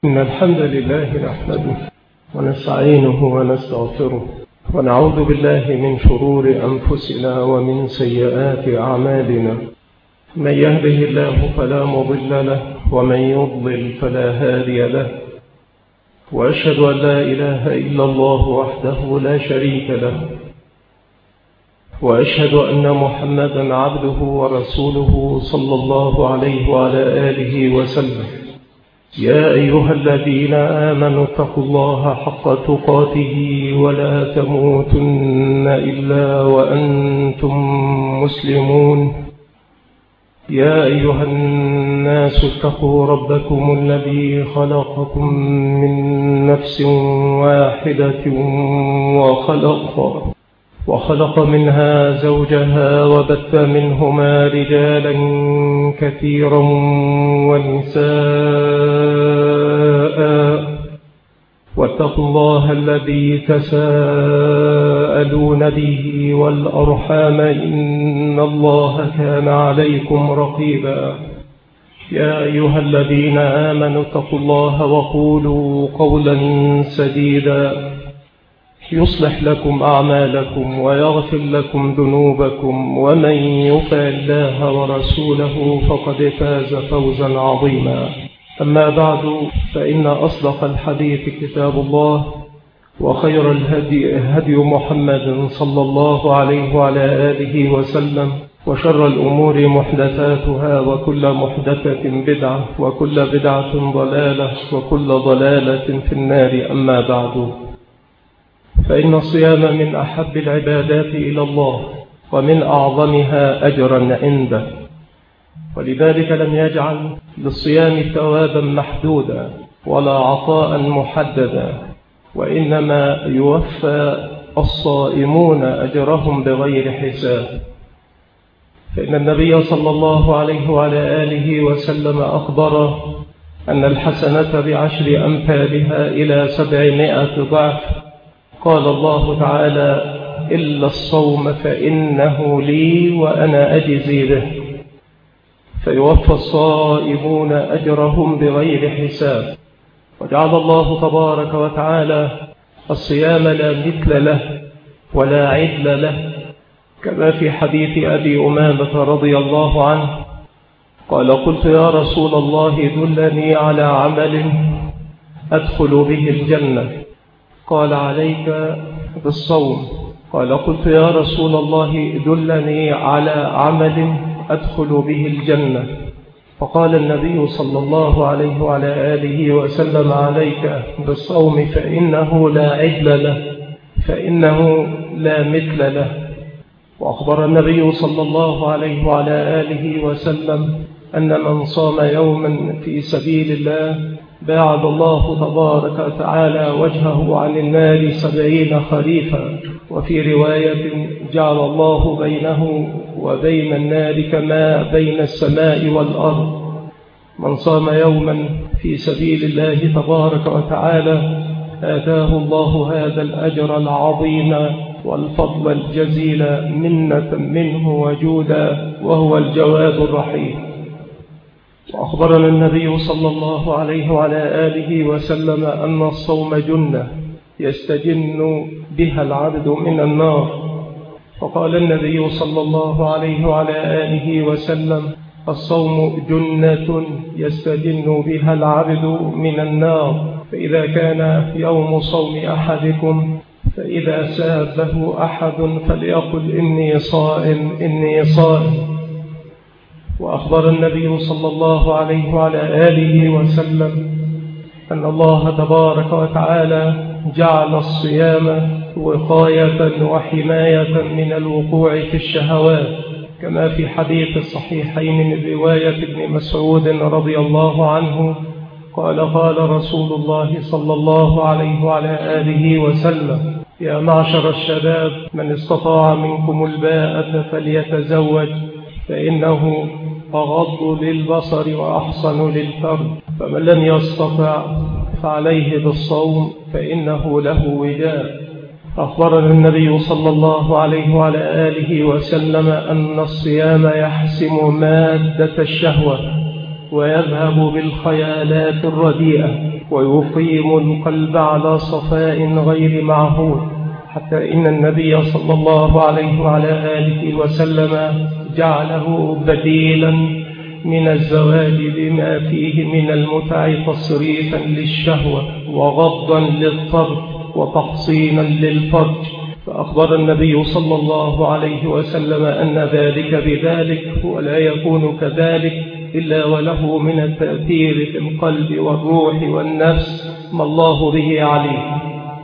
إن الحمد لله نحمده ونستعينه ونستغفره ونعوذ بالله من شرور أنفسنا ومن سيئات أعمالنا. من يهده الله فلا مضل له ومن يضلل فلا هادي له، وأشهد أن لا إله إلا الله وحده لا شريك له، وأشهد أن محمدا عبده ورسوله صلى الله عليه وعلى آله وسلم. يا أيها الذين آمنوا اتقوا الله حق تقاته ولا تموتن إلا وأنتم مسلمون. يا أيها الناس اتقوا ربكم الذي خلقكم من نفس واحدة وخلق منها زوجها وبث منهما رجالا كثيرا ونساء، واتقوا الله الذي تساءلون به والأرحام إن الله كان عليكم رقيبا. يا أيها الذين آمنوا اتقوا الله وقولوا قولا سديدا يصلح لكم أعمالكم ويغفر لكم ذنوبكم، ومن يطع الله ورسوله فقد فاز فوزا عظيما. أما بعد، فإن أصدق الحديث كتاب الله، وخير الهدي هدي محمد صلى الله عليه وعلى آله وسلم، وشر الأمور محدثاتها، وكل محدثة بدعة، وكل بدعة ضلالة، وكل ضلالة في النار. أما بعد، فإن الصيام من أحب العبادات إلى الله ومن أعظمها أجرا عنده، ولذلك لم يجعل للصيام ثوابا محدودا ولا عطاء محددا، وإنما يوفى الصائمون أجرهم بغير حساب. فإن النبي صلى الله عليه وعلى آله وسلم أخبر أن الحسنة ب10 أمثالها إلى 700 ضعف. قال الله تعالى: إلا الصوم فإنه لي وأنا أجزي به. فيوفى الصائمون أجرهم بغير حساب. وجعل الله تبارك وتعالى الصيام لا مثل له ولا عدل له، كما في حديث أبي أمامة رضي الله عنه قال: قلت يا رسول الله دلني على عمل أدخل به الجنة. قال: عليك بالصوم. قال: قلت يا رسول الله دلني على عمل أدخل به الجنة. فقال النبي صلى الله عليه وعلى آله وسلم: عليك بالصوم فإنه لا عدل له، فإنه لا مثل له. وأخبر النبي صلى الله عليه وعلى آله وسلم أن من صام يوما في سبيل الله باعد الله تبارك وتعالى وجهه عن النار 70 خريفا. وفي رواية: جعل الله بينه وبين النار كما بين السماء والأرض. من صام يوما في سبيل الله تبارك وتعالى آتاه الله هذا الأجر العظيم والفضل الجزيل منة منه وجودا، وهو الجواد الرحيم. وأخبرنا النبي صلى الله عليه وعلى آله وسلم أن الصوم جنة يستجن بها العبد من النار. فقال النبي صلى الله عليه وعلى آله وسلم: الصوم جنة يستجن بها العبد من النار. فإذا كان يوم صوم أحدكم فإذا سابه أحد فليقل: إني صائم إني صائم. وأخبر النبي صلى الله عليه وعلى آله وسلم أن الله تبارك وتعالى جعل الصيام وقاية وحماية من الوقوع في الشهوات، كما في حديث الصحيحين من رواية ابن مسعود رضي الله عنه قال: قال رسول الله صلى الله عليه وعلى آله وسلم: يا معشر الشباب، من استطاع منكم الباءة فليتزوج، فإنه أغض للبصر وأحصن للفرج، فمن لم يستطع فعليه بالصوم فإنه له وجاء. أخبرنا النبي صلى الله عليه وعلى آله وسلم أن الصيام يحسم مادة الشهوة ويذهب بالخيالات الرديئة ويقيم القلب على صفاء غير معهود، حتى إن النبي صلى الله عليه وعلى آله وسلم جعله بديلا من الزواج بما فيه من المتع تصريفا للشهوة وغضا للطرف وتحصينا للفرج. فأخبر النبي صلى الله عليه وسلم أن ذلك بذلك، ولا يكون كذلك إلا وله من التأثير في القلب والروح والنفس ما الله به عليه.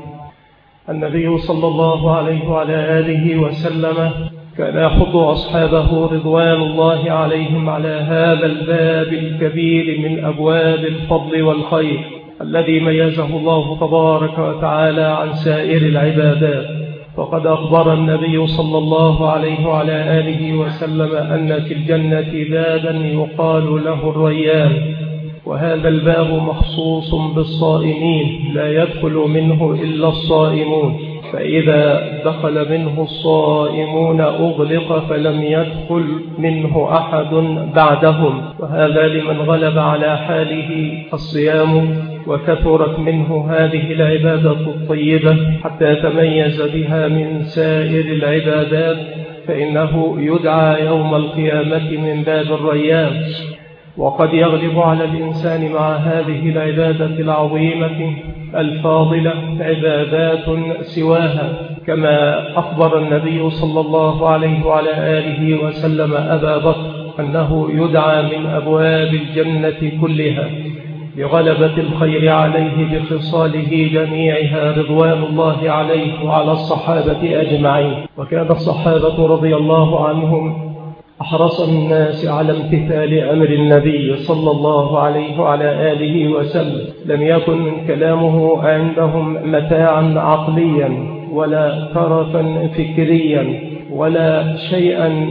النبي صلى الله عليه وعلى آله وسلم كان يحض أصحابه رضوان الله عليهم على هذا الباب الكبير من أبواب الفضل والخير الذي ميزه الله تبارك وتعالى عن سائر العبادات. فقد أخبر النبي صلى الله عليه وعلى آله وسلم أن في الجنة بابا يقال له الريان، وهذا الباب مخصوص بالصائمين، لا يدخل منه إلا الصائمون، فإذا دخل منه الصائمون أغلق فلم يدخل منه أحد بعدهم، وهذا لمن غلب على حاله الصيام وكثرت منه هذه العبادة الطيبة حتى تميز بها من سائر العبادات، فإنه يدعى يوم القيامة من باب الريان. وقد يغلب على الإنسان مع هذه العبادة العظيمة الفاضلة عبادات سواها، كما أخبر النبي صلى الله عليه وعلى آله وسلم أبا بكر أنه يدعى من أبواب الجنة كلها لغلبة الخير عليه بخصاله جميعها رضوان الله عليه وعلى الصحابة أجمعين. وكان الصحابة رضي الله عنهم أحرص الناس على امتثال أمر النبي صلى الله عليه وعلى آله وسلم، لم يكن كلامه عندهم متاعا عقليا ولا ترفا فكريا ولا شيئا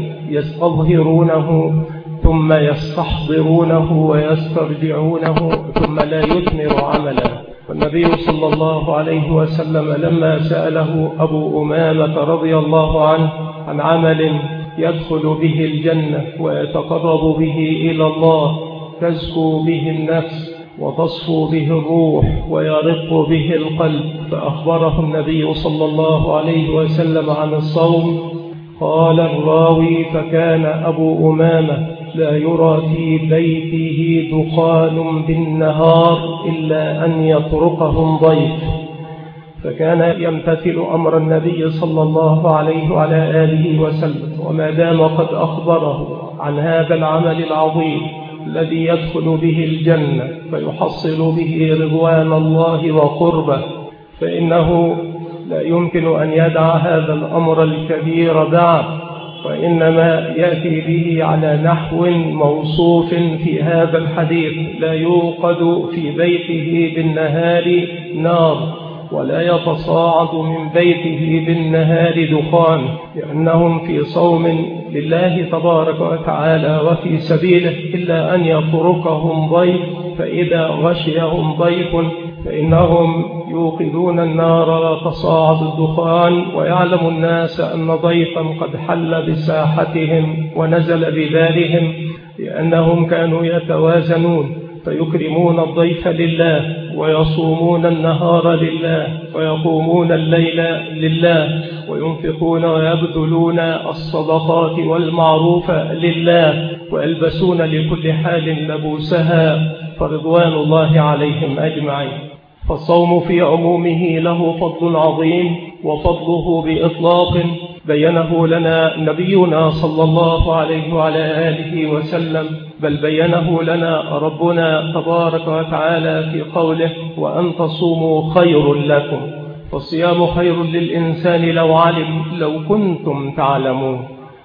يستظهرونه ثم يستحضرونه ويسترجعونه ثم لا يثمر عملا. والنبي صلى الله عليه وسلم لما سأله أبو أمامة رضي الله عنه عن عمل يدخل به الجنة ويتقرب به إلى الله تزكو به النفس وتصفو به الروح ويرق به القلب، فأخبره النبي صلى الله عليه وسلم عن الصوم. قال الراوي: فكان أبو أمامة لا يرى في بيته دخان بالنهار إلا أن يطرقهم ضيف، فكان يمتثل أمر النبي صلى الله عليه وعلى آله وسلم. وما دام قد أخبره عن هذا العمل العظيم الذي يدخل به الجنة فيحصل به رضوان الله وقربه، فإنه لا يمكن أن يدع هذا الأمر الكبير دعا، وإنما يأتي به على نحو موصوف في هذا الحديث: لا يوقد في بيته بالنهار نار ولا يتصاعد من بيته بالنهار دخان، لأنهم في صوم لله تبارك وتعالى وفي سبيله، إلا أن يتركهم ضيف، فإذا غشيهم ضيف فإنهم يوقدون النار وتصاعد الدخان، ويعلم الناس أن ضيفا قد حل بساحتهم ونزل بدارهم، لأنهم كانوا يتوازنون فيكرمون الضيف لله ويصومون النهار لله ويقومون الليل لله وينفقون ويبذلون الصدقات والمعروف لله ويلبسون لكل حال لبوسها، فرضوان الله عليهم أجمعين. فالصوم في عمومه له فضل عظيم، وفضله بإطلاق بينه لنا نبينا صلى الله عليه وعلى آله وسلم، بل بينه لنا ربنا تبارك وتعالى في قوله: وأن تصوموا خير لكم. فالصيام خير للإنسان لو علم، لو كنتم تعلمون.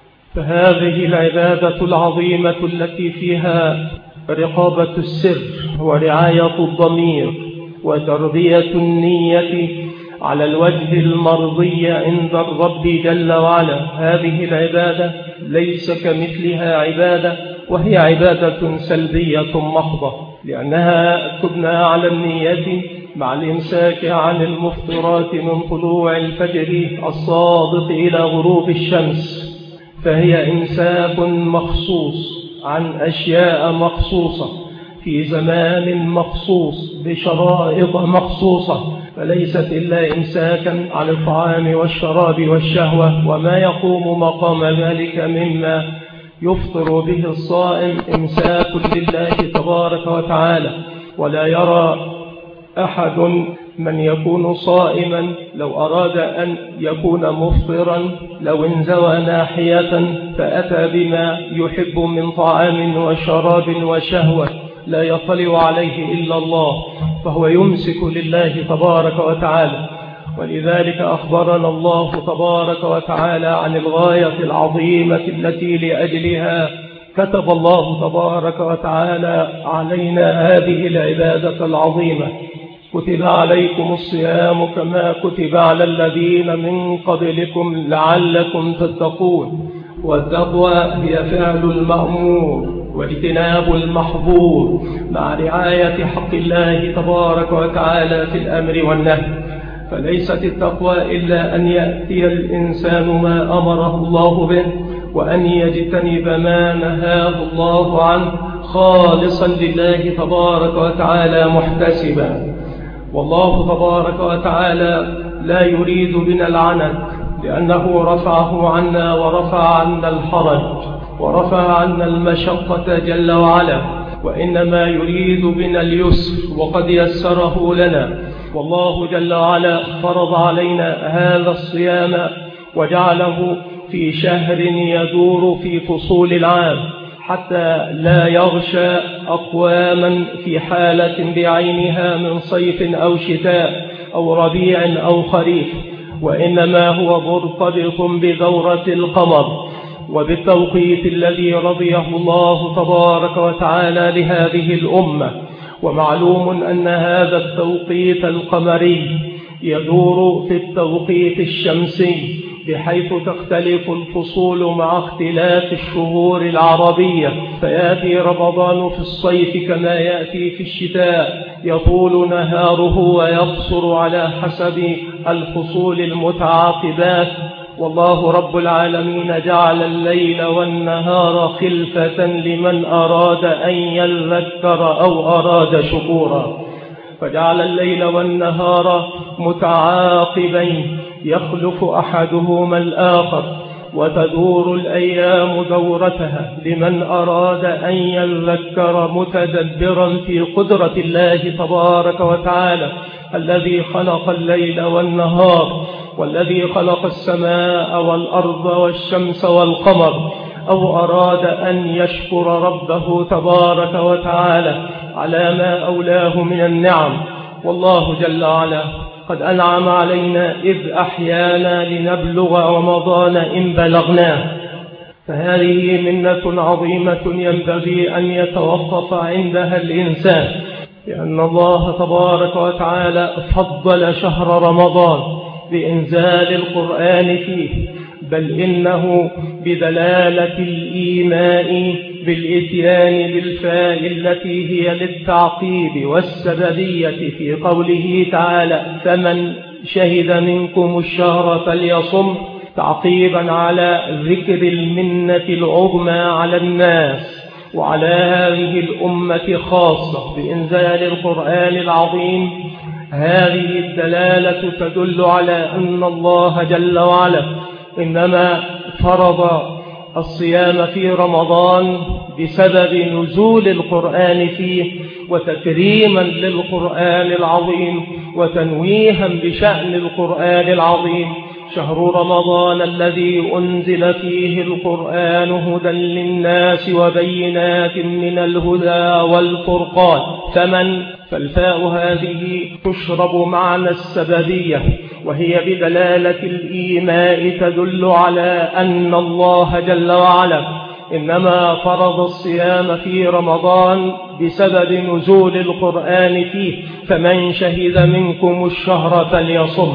فهذه العبادة العظيمة التي فيها رقابة السر ورعاية الضمير وتربية النية على الوجه المرضي عند الرب جل وعلا، هذه العبادة ليس كمثلها عبادة، وهي عبادة سلبية محضة، لأنها تبنى على النية مع الإمساك عن المفطرات من طلوع الفجر الصادق إلى غروب الشمس، فهي إمساك مخصوص عن أشياء مخصوصة، في زمان مخصوص بشرائط مخصوصة، فليست إلا إمساكا عن الطعام والشراب والشهوة وما يقوم مقام ذلك مما يفطر به الصائم إمساك لله تبارك وتعالى. ولا يرى أحد من يكون صائما لو أراد أن يكون مفطرا لو انزوى ناحية فأتى بما يحب من طعام وشراب وشهوة لا يطلع عليه إلا الله، فهو يمسك لله تبارك وتعالى. ولذلك أخبرنا الله تبارك وتعالى عن الغاية العظيمة التي لأجلها كتب الله تبارك وتعالى علينا هذه العبادة العظيمة. كتب عليكم الصيام كما كتب على الذين من قبلكم لعلكم تتقون. والتقوى هي فعل المأمور واجتناب المحظور مع رعاية حق الله تبارك وتعالى في الأمر والنهي. فليست التقوى إلا أن يأتي الإنسان ما أمره الله به وأن يجتنب ما نهاه الله عنه خالصا لله تبارك وتعالى محتسبا. والله تبارك وتعالى لا يريد بنا العنت، لأنه رفعه عنا ورفع عنا الحرج ورفع عنا المشقة جل وعلا، وإنما يريد بنا اليسر وقد يسره لنا. والله جل وعلا فرض علينا هذا الصيام وجعله في شهر يدور في فصول العام حتى لا يغشى أقواما في حالة بعينها من صيف أو شتاء أو ربيع أو خريف، وإنما هو مرتبط بدورة القمر وبالتوقيت الذي رضيه الله تبارك وتعالى لهذه الأمة. ومعلوم أن هذا التوقيت القمري يدور في التوقيت الشمسي، بحيث تختلف الفصول مع اختلاف الشهور العربية، فيأتي رمضان في الصيف كما يأتي في الشتاء، يطول نهاره ويقصر على حسب الفصول المتعاقبات. والله رب العالمين جعل الليل والنهار خلفة لمن أراد أن يذكر أو أراد شكورا، فجعل الليل والنهار متعاقبين يخلف أحدهما الآخر، وتدور الأيام دورتها لمن أراد أن يذكر متدبرا في قدرة الله تبارك وتعالى الذي خلق الليل والنهار، والذي خلق السماء والأرض والشمس والقمر، أو أراد أن يشكر ربه تبارك وتعالى على ما أولاه من النعم. والله جل وعلا قد أنعم علينا إذ أحيانا لنبلغ رمضان إن بلغناه، فهذه منة عظيمة ينبغي أن يتوقف عندها الإنسان، لأن الله تبارك وتعالى فضل شهر رمضان بإنزال القرآن فيه، بل إنه بدلالة الإيماء بالإتيان بالفاء التي هي للتعقيب والسببية في قوله تعالى فمن شهد منكم الشهر فليصم، تعقيبا على ذكر المنة العظمى على الناس وعلى هذه الأمة خاصة بإنزال القرآن العظيم. هذه الدلالة تدل على أن الله جل وعلا إنما فرض الصيام في رمضان بسبب نزول القرآن فيه وتكريما للقرآن العظيم وتنويها بشأن القرآن العظيم. شهر رمضان الذي أنزل فيه القرآن هدى للناس وبينات من الهدى والفرقان. فالفاء هذه تشرب معنى السببية، وهي بدلالة الإيماء تدل على أن الله جل وعلا إنما فرض الصيام في رمضان بسبب نزول القرآن فيه، فمن شهد منكم الشهر فليصم.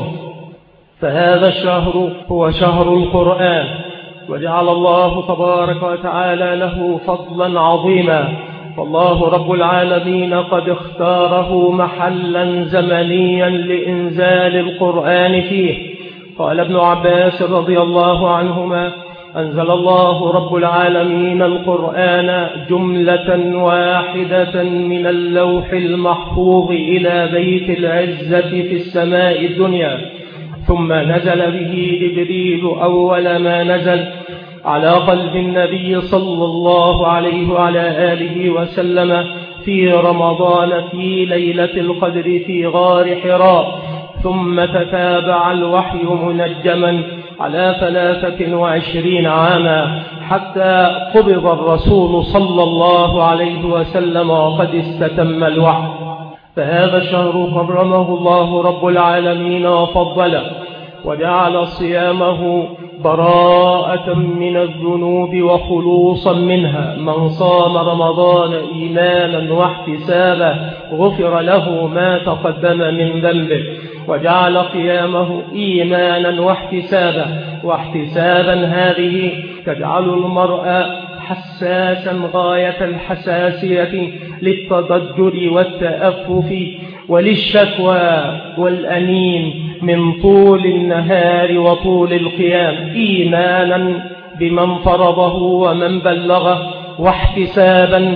فهذا الشهر هو شهر القرآن، وجعل الله تبارك وتعالى له فضلا عظيما، فالله رب العالمين قد اختاره محلا زمنيا لإنزال القرآن فيه. قال ابن عباس رضي الله عنهما أنزل الله رب العالمين القرآن جملة واحدة من اللوح المحفوظ إلى بيت العزة في السماء الدنيا، ثم نزل به جبريل أول ما نزل على قلب النبي صلى الله عليه وعلى آله وسلم في رمضان في ليلة القدر في غار حراء، ثم تتابع الوحي منجما على 23 عاما حتى قبض الرسول صلى الله عليه وسلم وقد استتم الوحي. فهذا الشهر كرمه الله رب العالمين وفضله، وجعل صيامه براءة من الذنوب وخلوصا منها. من صام رمضان إيمانا واحتسابا غفر له ما تقدم من ذنبه، وجعل قيامه إيمانا واحتسابا هذه تجعل المرء حساسا غاية الحساسية للتضجر والتأفف وللشكوى والأنين من طول النهار وطول القيام، إيمانا بمن فرضه ومن بلغه، واحتسابا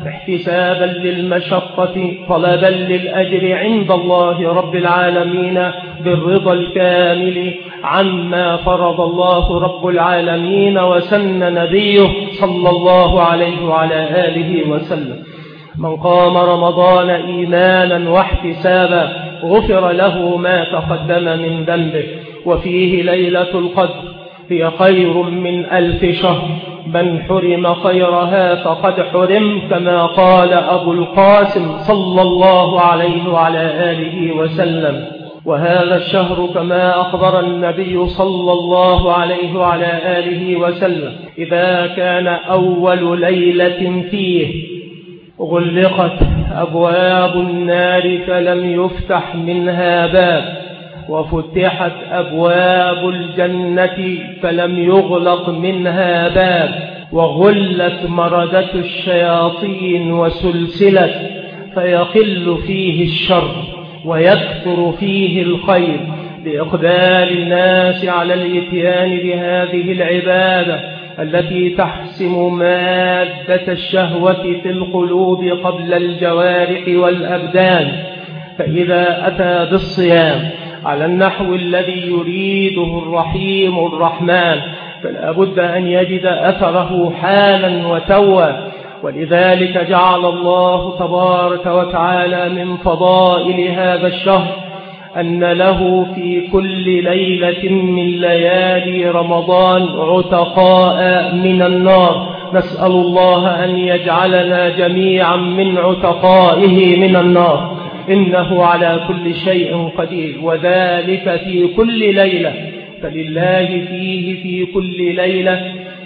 للمشقة طلبا للأجر عند الله رب العالمين بالرضا الكامل عما فرض الله رب العالمين وسن نبيه صلى الله عليه وعلى آله وسلم. من قام رمضان إيمانا واحتسابا غفر له ما تقدم من ذنبه، وفيه ليلة القدر هي خير من 1000 شهر، من حرم خيرها فقد حرم، كما قال أبو القاسم صلى الله عليه وعلى آله وسلم. وهذا الشهر كما أخبر النبي صلى الله عليه وعلى آله وسلم إذا كان أول ليلة فيه غلقت أبواب النار فلم يفتح منها باب، وفتحت أبواب الجنة فلم يغلق منها باب، وغلت مردة الشياطين وسلسلت، فيقل فيه الشر ويكثر فيه الخير بإقبال الناس على الإتيان بهذه العبادة التي تحسم مادة الشهوة في القلوب قبل الجوارح والأبدان. فإذا أتى بالصيام على النحو الذي يريده الرحيم الرحمن فلا بد أن يجد أثره حالا وتوا. ولذلك جعل الله تبارك وتعالى من فضائل هذا الشهر أن له في كل ليلة من ليالي رمضان عتقاء من النار. نسأل الله أن يجعلنا جميعا من عتقائه من النار، إنه على كل شيء قدير، وذلك في كل ليلة. فلله فيه في كل ليلة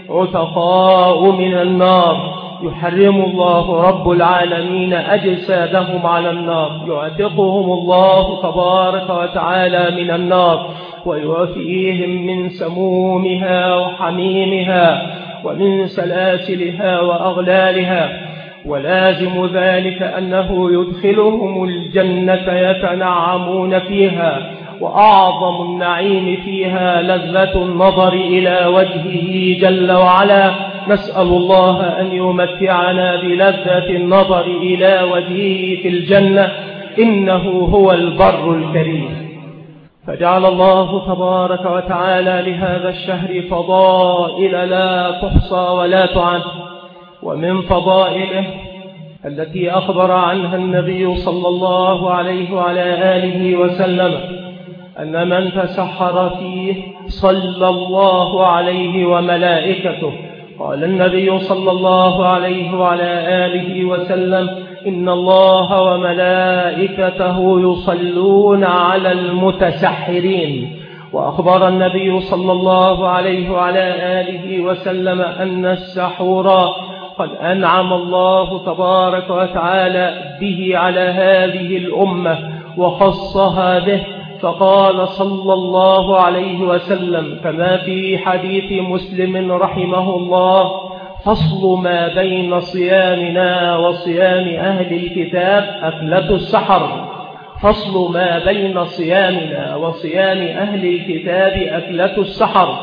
عتقاء من النار يحرم الله رب العالمين أجسادهم على النار، يعتقهم الله تبارك وتعالى من النار، ويوفيهم من سمومها وحميمها ومن سلاسلها وأغلالها. ولازم ذلك أنه يدخلهم الجنة يتنعمون فيها، وأعظم النعيم فيها لذة النظر إلى وجهه جل وعلا. نسأل الله أن يمتعنا بلذة النظر إلى وجهه في الجنة، إنه هو البر الكريم. فجعل الله تبارك وتعالى لهذا الشهر فضائل لا تحصى ولا تعد. ومن فضائله التي أخبر عنها النبي صلى الله عليه وعلى آله وسلم أن من تسحر فيه صلى الله عليه وملائكته. قال النبي صلى الله عليه وعلى آله وسلم إن الله وملائكته يصلون على المتسحرين. وأخبر النبي صلى الله عليه وعلى آله وسلم أن السحور قد أنعم الله تبارك وتعالى به على هذه الأمة وخصها به، فقال صلى الله عليه وسلم كما في حديث مسلم رحمه الله: فصل ما بين صيامنا وصيام أهل الكتاب أكلة السحر. فصل ما بين صيامنا وصيام أهل الكتاب أكلة السحر.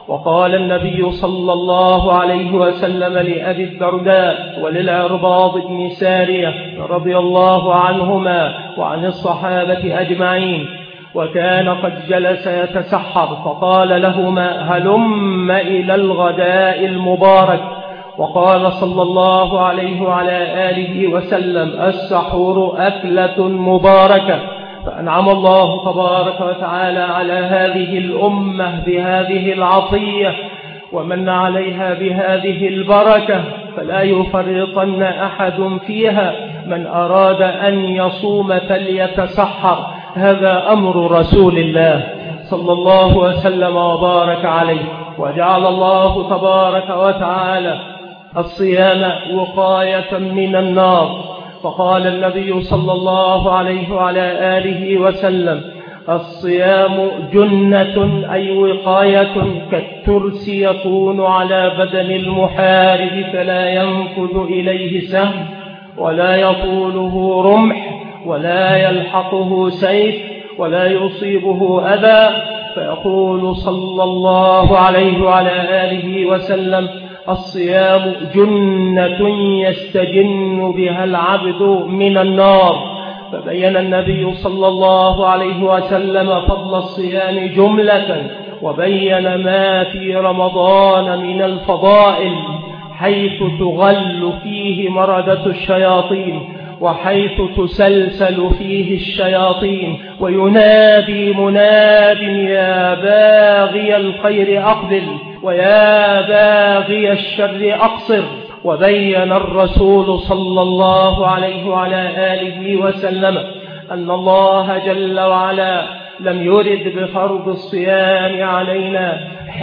وقال النبي صلى الله عليه وسلم لأبي الدرداء وللعرباض بن سارية رضي الله عنهما وعن الصحابة أجمعين، وكان قد جلس يتسحر، فقال لهما: هلم إلى الغداء المبارك. وقال صلى الله عليه وعلى آله وسلم: السحور أكلة مباركة. فأنعم الله تبارك وتعالى على هذه الأمة بهذه العطية، ومن عليها بهذه البركة، فلا يفرطن أحد فيها. من أراد أن يصوم فليتسحر، هذا أمر رسول الله صلى الله وسلم وبارك عليه. وجعل الله تبارك وتعالى الصيام وقاية من النار، فقال النبي صلى الله عليه وعلى آله وسلم: الصيام جنة، أي وقاية، كالترس يكون على بدن المحارب فلا ينفذ إليه سهم ولا يطوله رمح ولا يلحقه سيف ولا يصيبه أذى. فيقول صلى الله عليه وعلى آله وسلم: الصيام جنة يستجن بها العبد من النار. فبين النبي صلى الله عليه وسلم فضل الصيام جملة، وبين ما في رمضان من الفضائل، حيث تغل فيه مردة الشياطين، وحيث تسلسل فيه الشياطين، وينادي مناد: يا باغي الخير أقبل ويا باغي الشر أقصر. وبين الرسول صلى الله عليه وعلى آله وسلم أن الله جل وعلا لم يرد بفرض الصيام علينا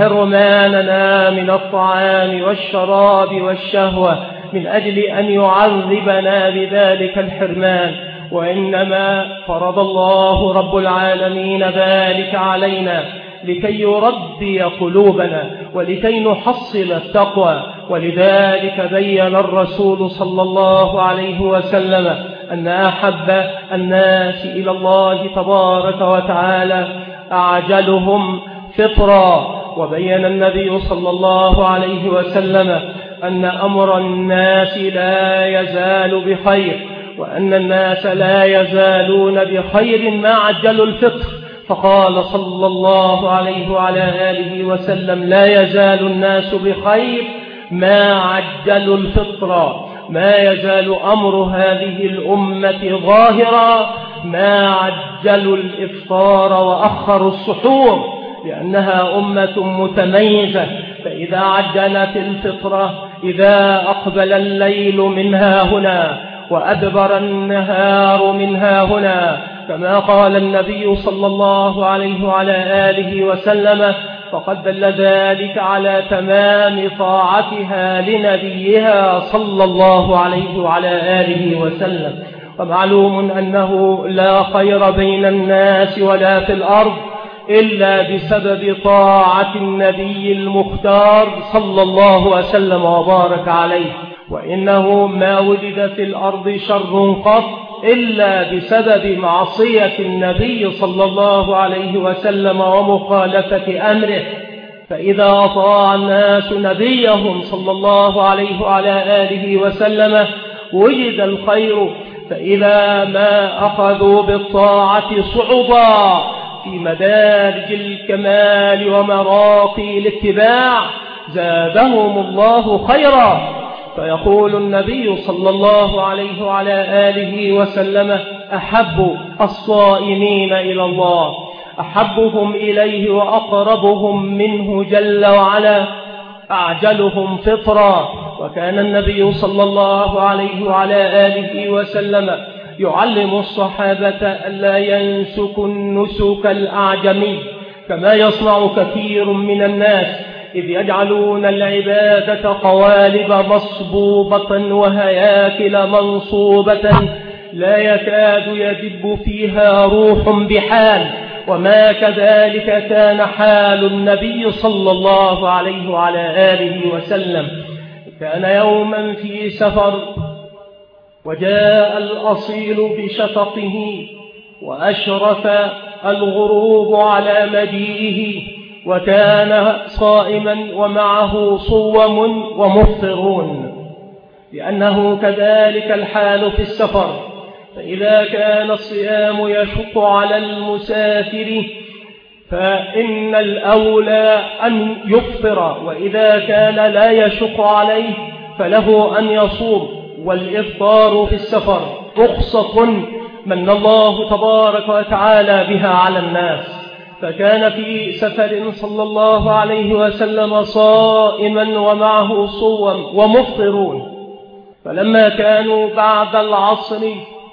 حرماننا من الطعام والشراب والشهوة من أجل أن يعذبنا بذلك الحرمان، وإنما فرض الله رب العالمين ذلك علينا لكي يربي قلوبنا ولكي نحصل التقوى. ولذلك بين الرسول صلى الله عليه وسلم أن أحب الناس إلى الله تبارك وتعالى أعجلهم فطرا. وبين النبي صلى الله عليه وسلم أن أمر الناس لا يزال بخير، وأن الناس لا يزالون بخير ما عجلوا الفطر. فقال صلى الله عليه وعلى آله وسلم: لا يزال الناس بخير ما عجلوا الفطر. ما يزال أمر هذه الأمة ظاهرا ما عجلوا الإفطار وأخروا السحور، لأنها أمة متميزة. فإذا عجلت الفطرة، إذا أقبل الليل منها هنا وأدبر النهار منها هنا، كما قال النبي صلى الله عليه وعلى آله وسلم، فقد دل ذلك على تمام طاعتها لنبيها صلى الله عليه وعلى آله وسلم. ومعلوم أنه لا خير بين الناس ولا في الأرض إلا بسبب طاعة النبي المختار صلى الله وسلم وبارك عليه. وإنه ما وجد في الأرض شر قط إلا بسبب معصية النبي صلى الله عليه وسلم ومخالفة أمره. فإذا أطاع الناس نبيهم صلى الله عليه وعلى آله وسلم وجد الخير. فإذا ما أخذوا بالطاعة صعودا في مدارج الكمال ومراقي الاتباع زادهم الله خيرا. فيقول النبي صلى الله عليه وعلى آله وسلم: أحب الصائمين إلى الله أحبهم إليه وأقربهم منه جل وعلا أعجلهم فطرا. وكان النبي صلى الله عليه وعلى آله وسلم يعلم الصحابة ألا ينسكوا النسك الأعجمي كما يصنع كثير من الناس، إذ يجعلون العبادة قوالب مصبوبة وهياكل منصوبة لا يكاد يدب فيها روح بحال. وما كذلك كان حال النبي صلى الله عليه وعلى آله وسلم. كان يوما في سفر وجاء الأصيل بشفقه وأشرف الغروب على مجيئه، وكان صائما ومعه صوم ومفطرون، لأنه كذلك الحال في السفر. فإذا كان الصيام يشق على المسافر فإن الأولى أن يفطر، وإذا كان لا يشق عليه فله أن يصوم. والإفطار في السفر رخصة من الله تبارك وتعالى بها على الناس. فكان في سفر صلى الله عليه وسلم صائما ومعه صوم ومفطرون. فلما كانوا بعد العصر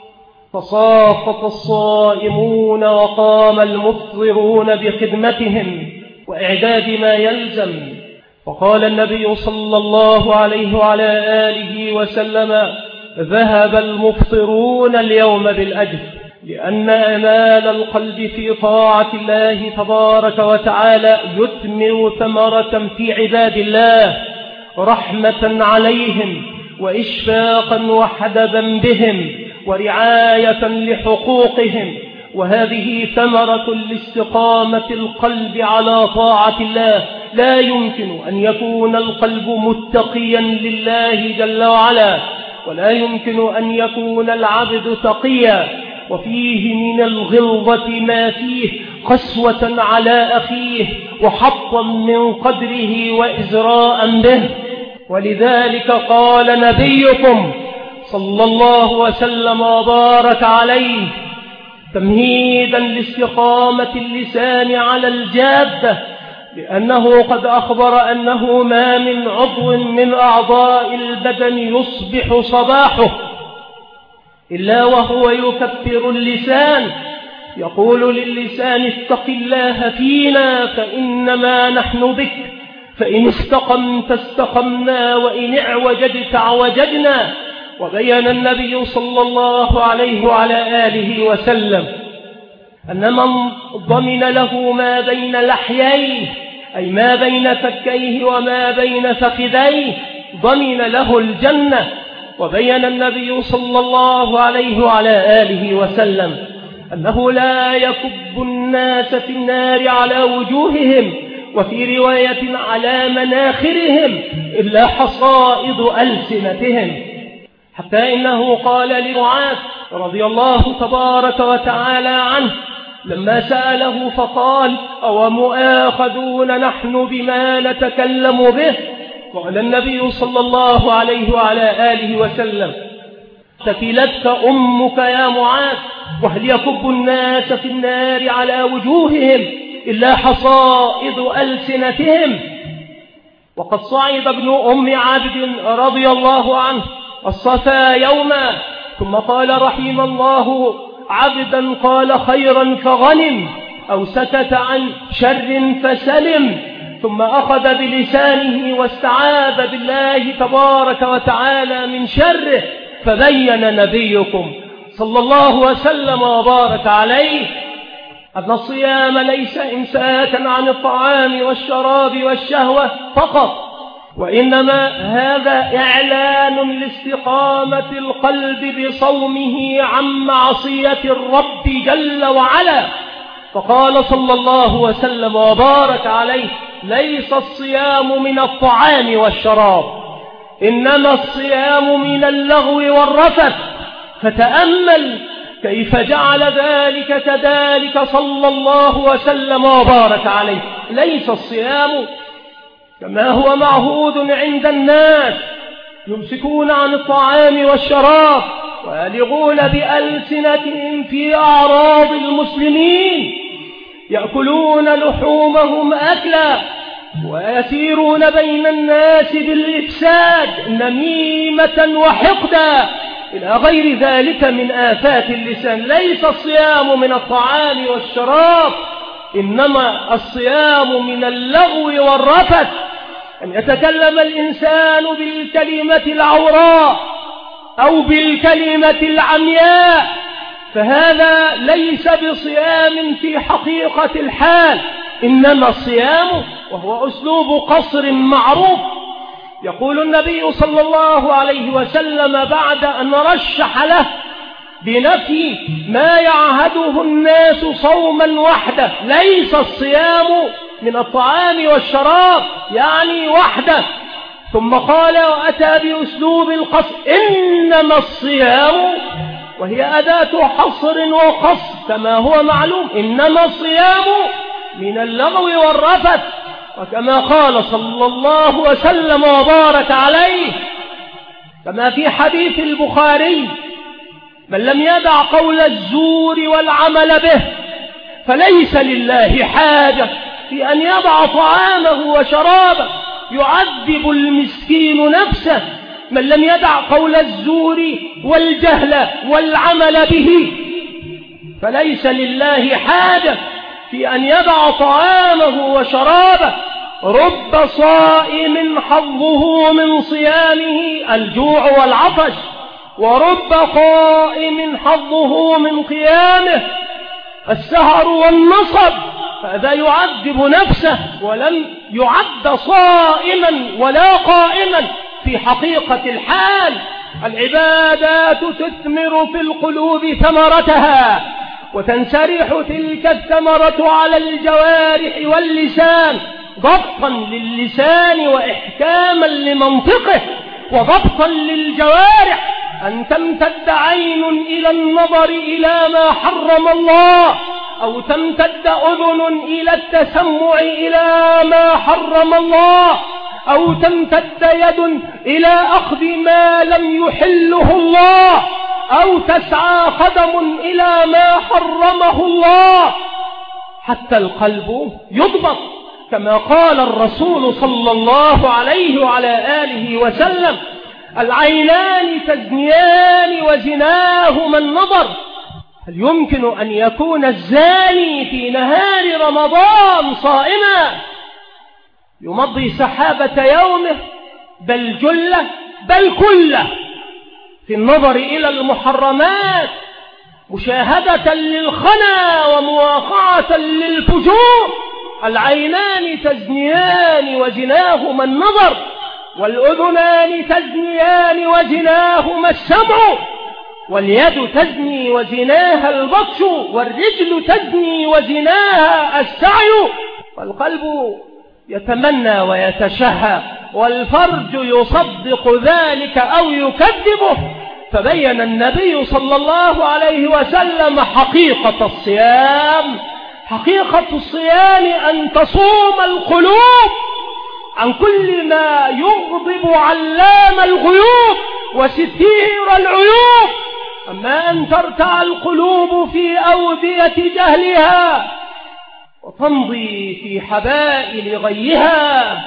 فصافت الصائمون وقام المفطرون بخدمتهم وإعداد ما يلزم. فقال النبي صلى الله عليه وعلى آله وسلم: ذهب المفطرون اليوم بالأجر، لأن أمال القلب في طاعة الله تبارك وتعالى يثمر ثمرة في عباد الله، رحمة عليهم وإشفاقا وحدبا بهم ورعاية لحقوقهم. وهذه ثمرة لاستقامة القلب على طاعة الله. لا يمكن أن يكون القلب متقيا لله جل وعلا، ولا يمكن أن يكون العبد تقيا وفيه من الغلظة ما فيه قسوة على أخيه وحطا من قدره وإزراء به. ولذلك قال نبيكم صلى الله وسلم وبارك عليه تمهيدا لاستقامة اللسان على الجادة، لأنه قد أخبر أنه ما من عضو من أعضاء البدن يصبح صباحه إلا وهو يكفر اللسان، يقول للسان: اتق الله فينا فإنما نحن بك، فإن استقمت استقمنا وإن اعوجدت اعوجدنا. وبين النبي صلى الله عليه وعلى آله وسلم أن من ضمن له ما بين لحييه، أي ما بين فكيه وما بين فخذيه، ضمن له الجنة. وبين النبي صلى الله عليه وعلى آله وسلم أنه لا يكب الناس في النار على وجوههم، وفي رواية على مناخرهم، إلا حصائد ألسنتهم. حتى إنه قال لمعاذ رضي الله تبارك وتعالى عنه لما سأله فقال: أو مؤاخذون نحن بما نتكلم به؟ قال النبي صلى الله عليه وعلى آله وسلم: ثكلتك أمك يا معاذ، وهل يكب الناس في النار على وجوههم إلا حصائد ألسنتهم؟ وقد صعد ابن أم عبد رضي الله عنه الصفا يوما، ثم قال: رحم الله عبدا قال خيرا فغنم، أو سكت عن شر فسلم. ثم أخذ بلسانه واستعاذ بالله تبارك وتعالى من شره، فبين نبيكم صلى الله وسلم وبارك عليه أن الصيام ليس إمساكا عن الطعام والشراب والشهوة فقط، وإنما هذا إعلان لاستقامة القلب بصومه عن معصية الرب جل وعلا. فقال صلى الله وسلم وبارك عليه: ليس الصيام من الطعام والشراب، إنما الصيام من اللغو والرفث. فتأمل كيف جعل ذلك كذلك صلى الله وسلم وبارك عليه. ليس الصيام كما هو معهود عند الناس، يمسكون عن الطعام والشراب ويلغون بألسنتهم في أعراض المسلمين، يأكلون لحومهم أكلا، ويسيرون بين الناس بالإفساد نميمة وحقدا إلى غير ذلك من آفات اللسان. ليس الصيام من الطعام والشراب، إنما الصيام من اللغو والرفث، أن يتكلم الإنسان بالكلمة العوراء أو بالكلمة العمياء، فهذا ليس بصيام في حقيقة الحال، إنما الصيام وهو أسلوب قصر معروف. يقول النبي صلى الله عليه وسلم بعد أن رشح له بنفي ما يعهده الناس صوما وحده: ليس الصيام من الطعام والشراب يعني وحده. ثم قال وأتى بأسلوب القصر إنما الصيام، وهي أداة حصر وقصر كما هو معلوم، إنما الصيام من اللغو والرفث، وكما قال صلى الله وسلم وبارك عليه كما في حديث البخاري من لم يدع قول الزور والعمل به فليس لله حاجة في أن يضع طعامه وشرابه. يعذب المسكين نفسه من لم يدع قول الزور والجهل والعمل به، فليس لله حاجة في أن يدع طعامه وشرابه. رب صائم حظه من صيامه الجوع والعطش، ورب قائم حظه من قيامه السهر والنصب، فهذا يعذب نفسه ولم يعد صائما ولا قائما في حقيقة الحال. العبادات تثمر في القلوب ثمرتها، وتنسرح تلك الثمرة على الجوارح واللسان ضبطا للسان وإحكاما لمنطقه، وضبطا للجوارح أن تمتد عين إلى النظر إلى ما حرم الله، أو تمتد أذن إلى التسمع إلى ما حرم الله، أو تمتد يد إلى أخذ ما لم يحله الله، أو تسعى قدم إلى ما حرمه الله، حتى القلب يضبط كما قال الرسول صلى الله عليه وعلى آله وسلم العينان تزنيان وزناهما النظر. هل يمكن أن يكون الزاني في نهار رمضان صائما يمضي سحابة يومه بل جله بل كله في النظر إلى المحرمات مشاهدة للخنا ومواقعة للفجور؟ العينان تزنيان وزناهما النظر، والأذنان تزنيان وزناهما السمع، واليد تزني وزناها البطش، والرجل تزني وزناها السعي، والقلب يتمنى ويتشهى، والفرج يصدق ذلك أو يكذبه. فبين النبي صلى الله عليه وسلم حقيقة الصيام. حقيقة الصيام أن تصوم القلوب عن كل ما يغضب علام الغيوب وستير العيوب، أما أن ترتع القلوب في أودية جهلها وتمضي في حبائل غيها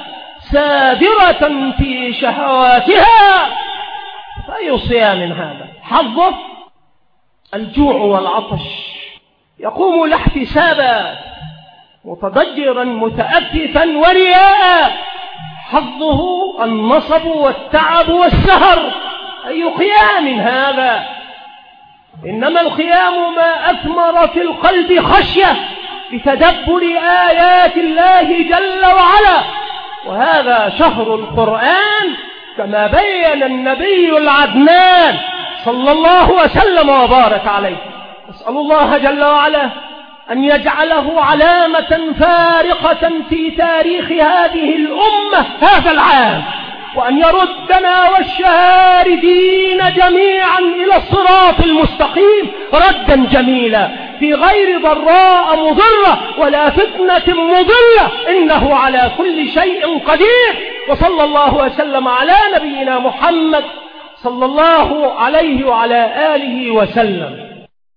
سادرة في شهواتها، فأي صيام هذا؟ حظه الجوع والعطش، يقوم لا احتسابا متضجرا متأففا ورياء، حظه النصب والتعب والسهر. أي قيام هذا؟ إنما القيام ما أثمر في القلب خشية بتدبر آيات الله جل وعلا، وهذا شهر القرآن كما بين النبي العدنان صلى الله وسلم وبارك عليه. أسأل الله جل وعلا أن يجعله علامة فارقة في تاريخ هذه الأمة هذا العام، وأن يردنا والشاردين جميعا إلى الصراط المستقيم ردا جميلا في غير ضراء مضرة ولا فتنة مضلة، إنه على كل شيء قدير. وصلى الله وسلم على نبينا محمد صلى الله عليه وعلى آله وسلم.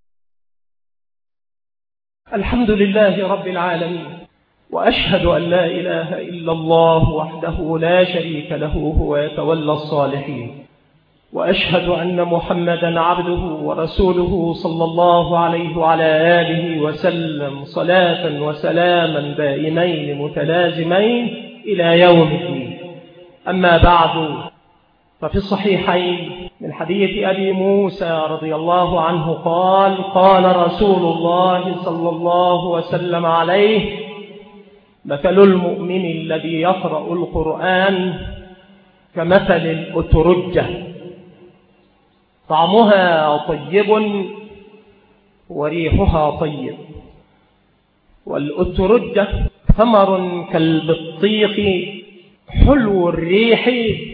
الحمد لله رب العالمين، وأشهد أن لا إله إلا الله وحده لا شريك له هو يتولى الصالحين، وأشهد أن محمدا عبده ورسوله صلى الله عليه وعلى آله وسلم صلاة وسلاما دائمين متلازمين إلى يوم الدين. أما بعد، ففي الصحيحين من حديث أبي موسى رضي الله عنه قال: قال رسول الله صلى الله وسلم عليه: مثل المؤمن الذي يقرأ القرآن كمثل الأترجة طعمها طيب وريحها طيب. والأترجة ثمر كالبطيخ حلو الريح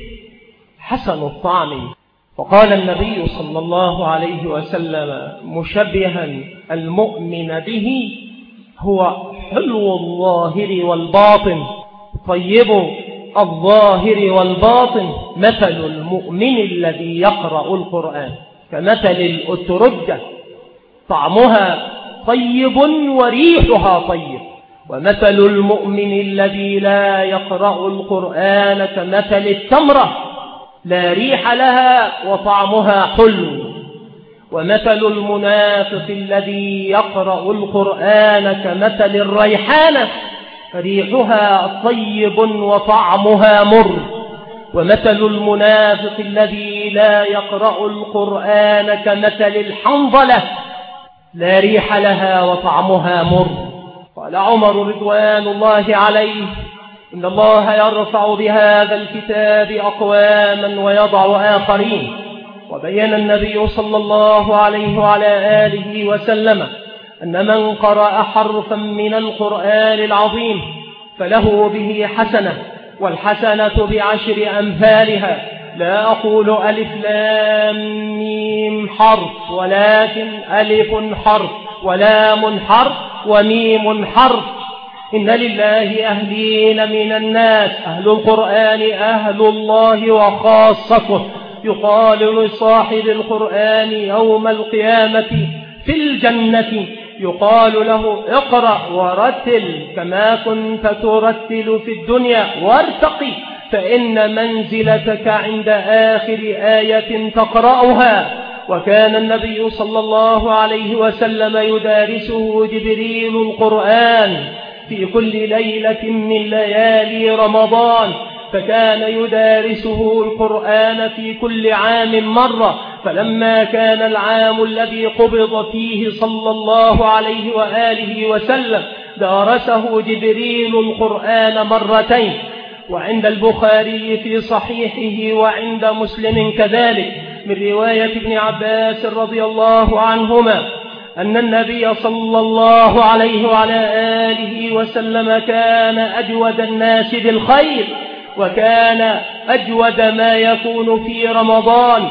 حسن الطعم. وقال النبي صلى الله عليه وسلم مشبها المؤمن به: هو حلو الظاهر والباطن، طيب الظاهر والباطن، مثل المؤمن الذي يقرأ القرآن كمثل الأترجة، طعمها طيب وريحها طيب، ومثل المؤمن الذي لا يقرأ القرآن كمثل التمرة، لا ريح لها وطعمها حلو، ومثل المنافق الذي يقرأ القرآن كمثل الريحانة، ريحها طيب وطعمها مر، ومثل المنافق الذي لا يقرأ القرآن كمثل الحنظلة، لا ريح لها وطعمها مر. قال عمر رضوان الله عليه: إن الله يرفع بهذا الكتاب أقواما ويضع آخرين. وبين النبي صلى الله عليه وعلى آله وسلم أن من قرأ حرفا من القرآن العظيم فله به حسنة، والحسنة بعشر أمثالها. لا أقول ألف لام ميم حرف، ولكن ألف حرف ولام حرف وميم حرف. إن لله أهلين من الناس، أهل القرآن أهل الله وخاصته. يقال لصاحب القرآن يوم القيامة في الجنة، يقال له: اقرأ ورتل كما كنت ترتل في الدنيا، وارتقي فإن منزلتك عند آخر آية تقرأها. وكان النبي صلى الله عليه وسلم يدارسه جبريل القرآن في كل ليلة من ليالي رمضان، فكان يدارسه القرآن في كل عام مرة. فلما كان العام الذي قبض فيه صلى الله عليه وآله وسلم دارسه جبريل القرآن مرتين. وعند البخاري في صحيحه وعند مسلم كذلك من رواية ابن عباس رضي الله عنهما أن النبي صلى الله عليه وعلى آله وسلم كان أجود الناس بالخير، وكان أجود ما يكون في رمضان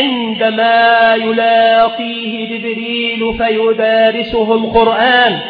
عندما يلاقيه جبريل فيدارسه القرآن.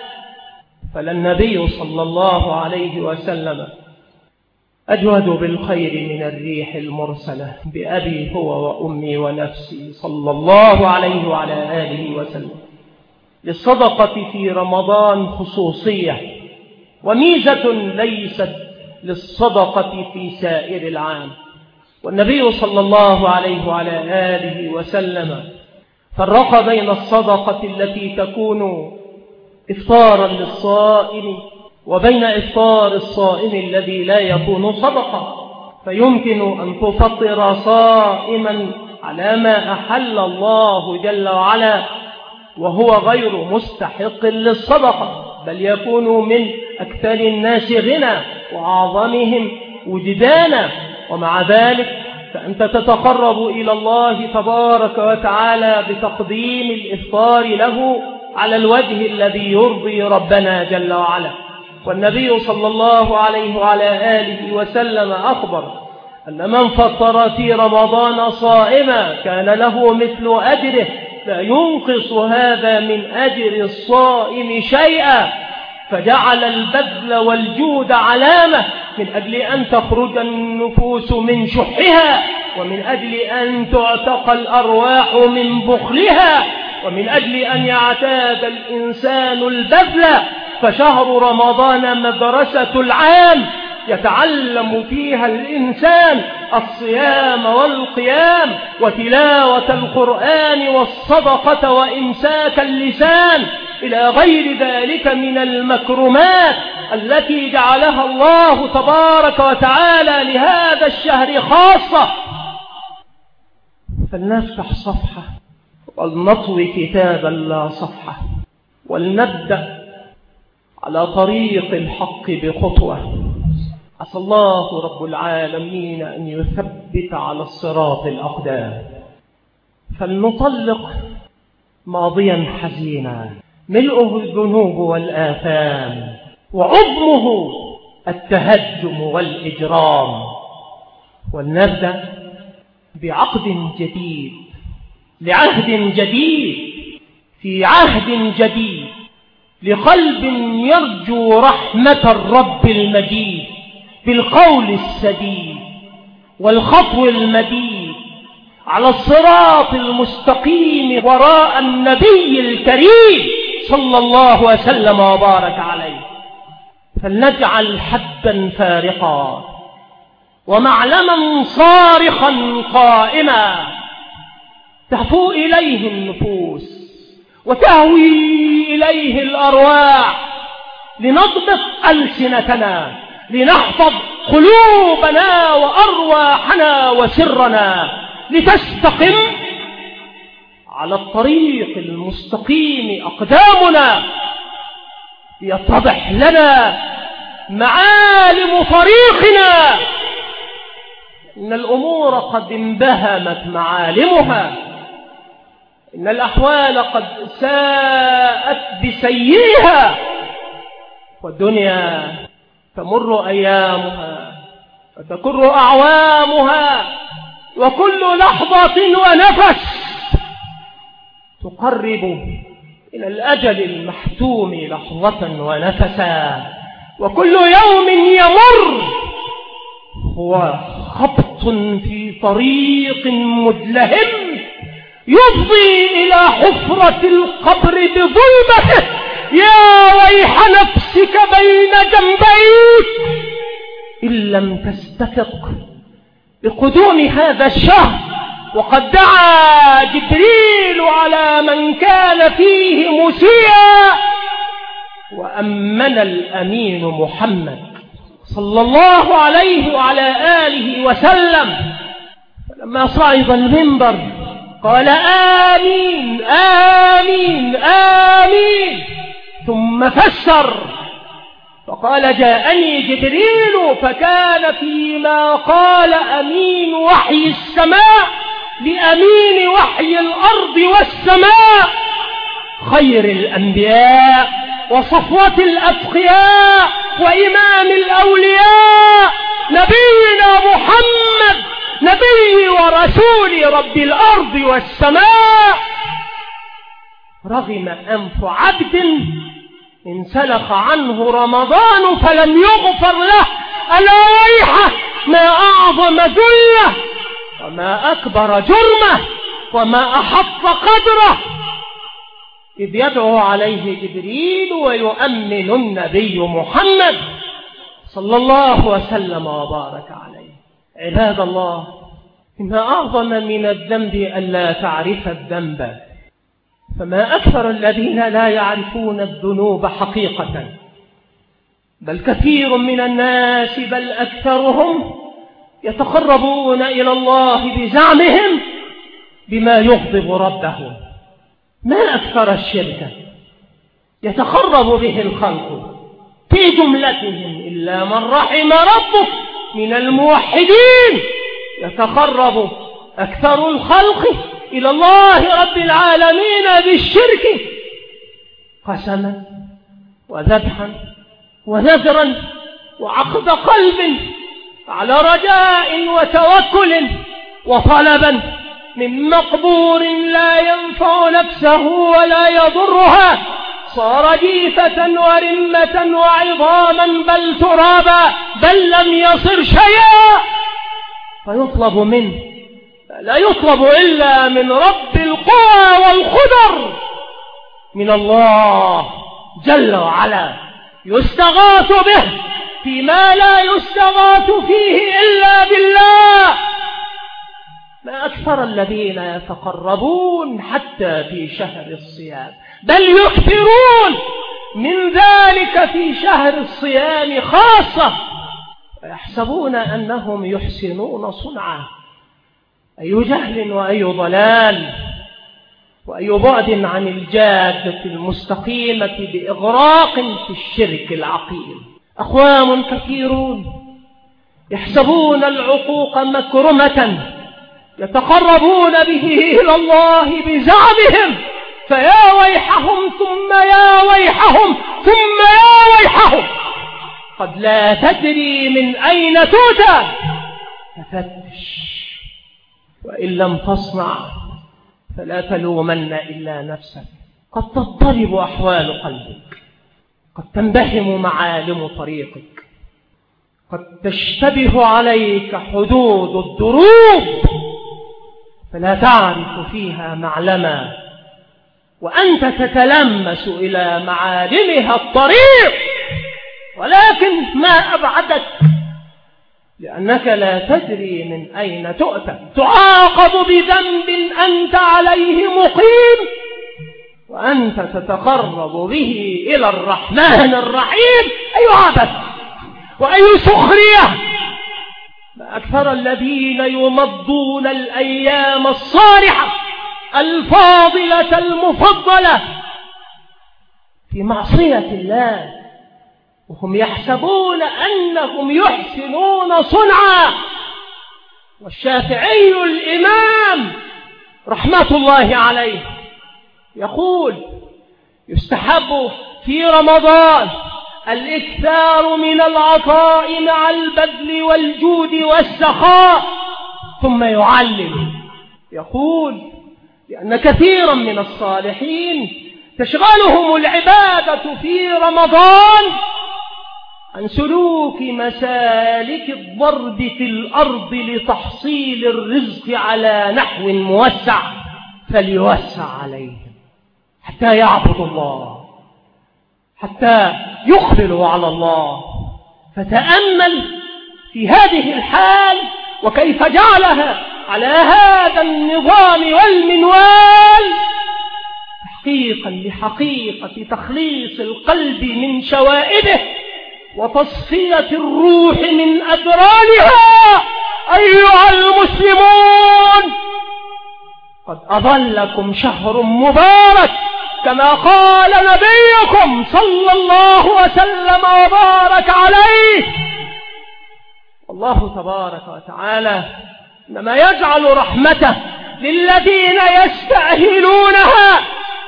فالنبي صلى الله عليه وسلم أجود بالخير من الريح المرسلة بأبي هو وأمي ونفسي صلى الله عليه وعلى آله وسلم. للصدقة في رمضان خصوصية وميزة ليست للصدقة في سائر العام. والنبي صلى الله عليه وعلى آله وسلم فرق بين الصدقة التي تكون إفطارا للصائم وبين إفطار الصائم الذي لا يكون صدقة. فيمكن أن تفطر صائما على ما أحل الله جل وعلا وهو غير مستحق للصدقة، بل يكون من أكثر الناس غنى وأعظمهم وجدانا، ومع ذلك فأنت تتقرب إلى الله تبارك وتعالى بتقديم الإفطار له على الوجه الذي يرضي ربنا جل وعلا. والنبي صلى الله عليه وعلى آله وسلم أخبر أن من فطر في رمضان صائما كان له مثل أجره، لا ينقص هذا من أجر الصائم شيئا. فجعل البذل والجود علامة من أجل أن تخرج النفوس من شحها، ومن أجل أن تعتق الأرواح من بخلها، ومن أجل أن يعتاد الإنسان البذل. فشهر رمضان مدرسة العام يتعلم فيها الإنسان الصيام والقيام وتلاوة القرآن والصدقة وإمساك اللسان إلى غير ذلك من المكرمات التي جعلها الله تبارك وتعالى لهذا الشهر خاصة. فلنفتح صفحة ولنطوي كتابا لا صفحة، ولنبدأ على طريق الحق بخطوة. عسى الله رب العالمين أن يثبت على الصراط الأقدام. فلنطلق ماضيا حزينا ملؤه الذنوب والآثام، وعظمه التهجم والإجرام. ولنبدأ بعقد جديد لعهد جديد في عهد جديد لقلب يرجو رحمة الرب المجيد بالقول السديد والخطو المديد على الصراط المستقيم وراء النبي الكريم صلى الله وسلم وبارك عليه. فلنجعل حبا فارقا ومعلما صارخا قائما تهفو إليه النفوس وتهوي إليه الأرواح، لنضبط ألسنتنا، لنحفظ قلوبنا وأرواحنا وسرنا، لتستقم على الطريق المستقيم أقدامنا، ليتضح لنا معالم طريقنا. إن الأمور قد انبهمت معالمها، إن الأحوال قد ساءت بسيئها، والدنيا تمر أيامها وتكر أعوامها، وكل لحظة ونفس تقرب إلى الأجل المحتوم لحظة ونفسا، وكل يوم يمر هو خبط في طريق مدلهم يفضي إلى حفرة القبر بظلمته. يا ويح نفسك بين جنبيك إن لم تستفق بقدوم هذا الشهر. وقد دعا جبريل على من كان فيه مسيئا، وأمن الأمين محمد صلى الله عليه وعلى آله وسلم. فلما صعد المنبر قال آمين آمين آمين، ثم فسر فقال جاءني جبريل فكان فيما قال أمين وحي السماء لأمين وحي الأرض والسماء، خير الأنبياء وصفوة الأتقياء وإمام الأولياء نبينا محمد، نبي ورسول رب الأرض والسماء. رغم أنف عبد انسلخ عنه رمضان فلم يغفر له، ألا ويحه ما أعظم ذله وما أكبر جرمه وما أحط قدره، إذ يدعو عليه جبريل ويؤمن النبي محمد صلى الله وسلم وبارك عليه. عباد الله، إن أعظم من الذنب ألا تعرف الذنب، فما أكثر الذين لا يعرفون الذنوب حقيقة، بل كثير من الناس بل أكثرهم يتقربون إلى الله بزعمهم بما يغضب ربهم. ما أكثر الشرك يتقرب به الخلق في جملتهم إلا من رحم ربه من الموحدين، يتقرب أكثر الخلق إلى الله رب العالمين بالشرك قسما وذبحا ونذرا وعقد قلب على رجاء وتوكل وطلبا من مقبور لا ينفع نفسه ولا يضرها، صار جيفة ورمة وعظاما بل ترابا بل لم يصر شيئا، فيطلب منه لا يطلب إلا من رب القوى والقدر، من الله جل وعلا، يستغاث به فيما لا يستغاث فيه إلا بالله. ما أكثر الذين يتقربون حتى في شهر الصيام، بل يكثرون من ذلك في شهر الصيام خاصة، ويحسبون أنهم يحسنون صنعا. أي جهل وأي ضلال وأي بعد عن الجادة المستقيمة بإغراق في الشرك العقيم. أقوام كثيرون يحسبون العقوق مكرمة يتقربون به إلى الله بزعمهم، فيا ويحهم ثم يا ويحهم ثم يا ويحهم لا تدري من أين تؤتى ففتش، وإن لم تصنع فلا تلومن إلا نفسك. قد تضطرب أحوال قلبك، قد تنبهم معالم طريقك، قد تشتبه عليك حدود الدروب فلا تعرف فيها معلما، وأنت تتلمس إلى معالمها الطريق، ولكن ما أبعدك لأنك لا تدري من أين تؤتى. تعاقب بذنب أنت عليه مقيم، وأنت تتقرب به إلى الرحمن الرحيم. أي عبث وأي سخرية! ما أكثر الذين يمضون الأيام الصالحة الفاضلة المفضلة في معصية الله وهم يحسبون أنهم يحسنون صنعا. والشافعي الإمام رحمة الله عليه يقول: يستحب في رمضان الإكثار من العطاء مع البذل والجود والسخاء. ثم يعلم يقول: لأن كثيرا من الصالحين تشغلهم العبادة في رمضان عن سلوك مسالك الضرب في الأرض لتحصيل الرزق على نحو موسع، فليوسع عليهم حتى يعبدوا الله، حتى يقبلوا على الله. فتأمل في هذه الحال وكيف جعلها على هذا النظام والمنوال تحقيقا لحقيقة تخليص القلب من شوائبه وتصفية الروح من أدرانها. أيها المسلمون، قد أظلكم شهر مبارك كما قال نبيكم صلى الله وسلم وبارك عليه. الله تبارك وتعالى إنما يجعل رحمته للذين يستأهلونها،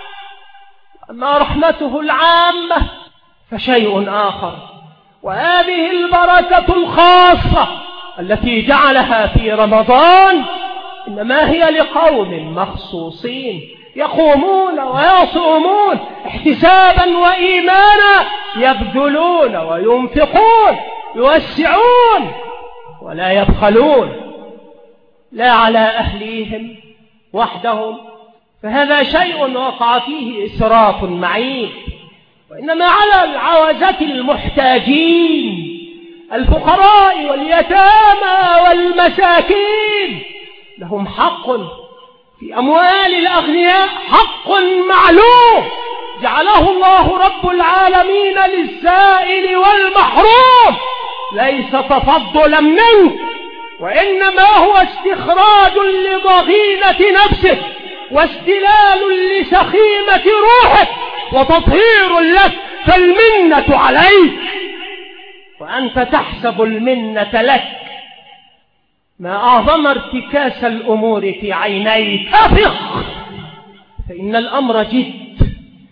أما رحمته العامة فشيء آخر. وهذه البركة الخاصة التي جعلها في رمضان إنما هي لقوم مخصوصين يقومون ويصومون احتسابا وإيمانا، يبذلون وينفقون، يوسعون ولا يبخلون، لا على أهليهم وحدهم، فهذا شيء وقع فيه إسراف معيب، وإنما على العوزة المحتاجين الفقراء واليتامى والمساكين لهم حق في أموال الأغنياء، حق معلوم جعله الله رب العالمين للسائل والمحروم، ليس تفضلا منه، وإنما هو استخراج لضغينة نفسه واستلال لسخيمة روحه وتطهير لك، فالمنة عليك وأنت تحسب المنة لك. ما أعظم ارتكاس الأمور في عينيك، أفق، فإن الأمر جد،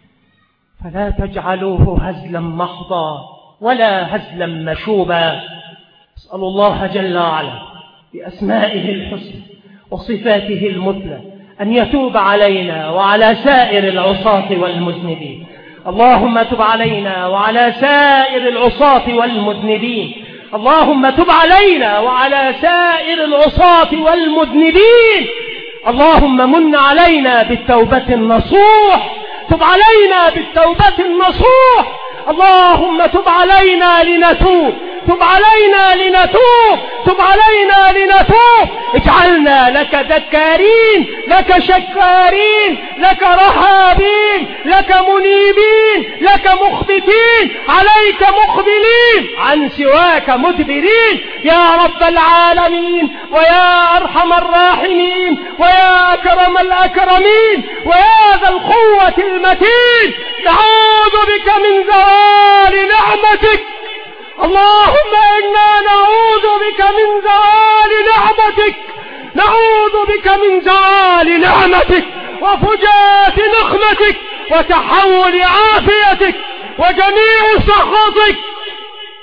فلا تجعلوه هزلا محضا ولا هزلا مشوبا. أسأل الله جل وعلا بأسمائه الحسنى وصفاته المثلى أن يتوب علينا وعلى سائر العصاة والمذنبين. اللهم تب علينا وعلى سائر العصاة والمذنبين. اللهم تب علينا وعلى سائر العصاة والمذنبين. اللهم من علينا بالتوبة النصوح، تب علينا بالتوبة النصوح. اللهم تب علينا لنتوب، تب علينا لنتوب، تب علينا لنتوب. اجعلنا لك ذكارين، لك شكارين، لك رهابين، لك منيبين، لك مخبتين، عليك مقبلين، عن سواك مدبرين، يا رب العالمين ويا أرحم الراحمين ويا أكرم الأكرمين ويا ذا القوة المتين. نعوذ بك من زوال نعمتك، اللهم إنا نعوذ بك من زوال نعمتك، نعوذ بك من زوال نعمتك وفجاءة نقمتك وتحول عافيتك وجميع سخطك.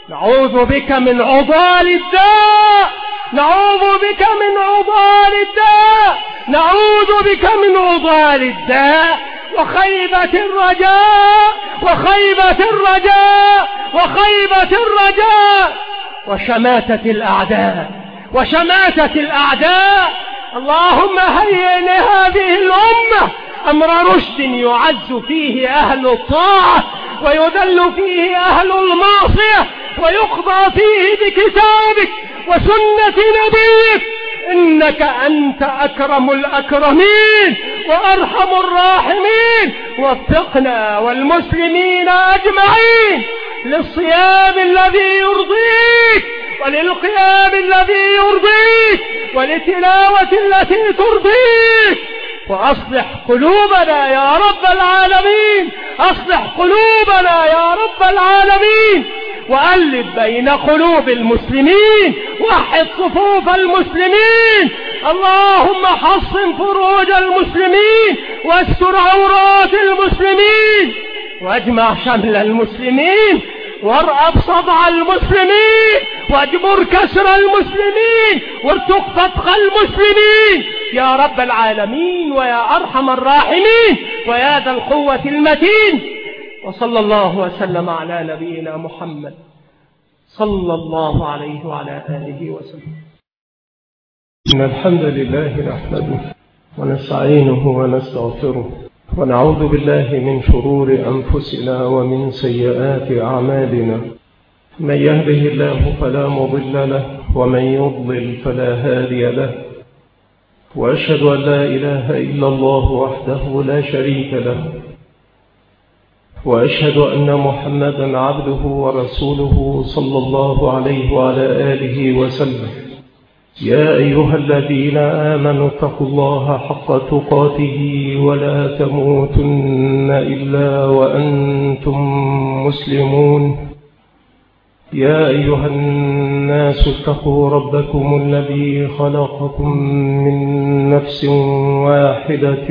نعوذ بك من عضال الداء، نعوذ بك من عضال الداء، نعوذ بك من عضال الداء وخيبة الرجاء، وخيبة الرجاء، وخيبة الرجاء وشماتة الأعداء، وشماتة الأعداء. اللهم هيئ لهذه الأمة أمر رشد يعز فيه أهل الطاعة ويذل فيه أهل المعصية، ويقضى فيه بكتابك وسنة نبيك، إنك أنت أكرم الأكرمين وأرحم الراحمين. وفقنا والمسلمين أجمعين للصيام الذي يرضيك، وللقيام الذي يرضيك، ولتلاوة التي ترضيك. وأصلح قلوبنا يا رب العالمين، أصلح قلوبنا يا رب العالمين، وألف بين قلوب المسلمين، وحد صفوف المسلمين. اللهم حصن فروج المسلمين، واستر عورات المسلمين، واجمع شمل المسلمين، وارأب صدع المسلمين، واجبر كسر المسلمين، وارتق فتق المسلمين يا رب العالمين، ويا أرحم الراحمين، ويا ذا القوة المتين. وصلى الله وسلم على نبينا محمد صلى الله عليه وعلى آله وسلم. إن الحمد لله نحمده ونستعينه ونستغفره، ونعوذ بالله من شرور أنفسنا ومن سيئات أعمالنا. من يهده الله فلا مضل له، ومن يضلل فلا هادي له. وأشهد أن لا إله إلا الله وحده لا شريك له، وأشهد أن محمدا عبده ورسوله صلى الله عليه وعلى آله وسلم. يا أيها الذين آمنوا اتقوا الله حق تقاته ولا تموتن إلا وأنتم مسلمون. يا أيها الناس اتقوا ربكم الذي خلقكم من نفس واحدة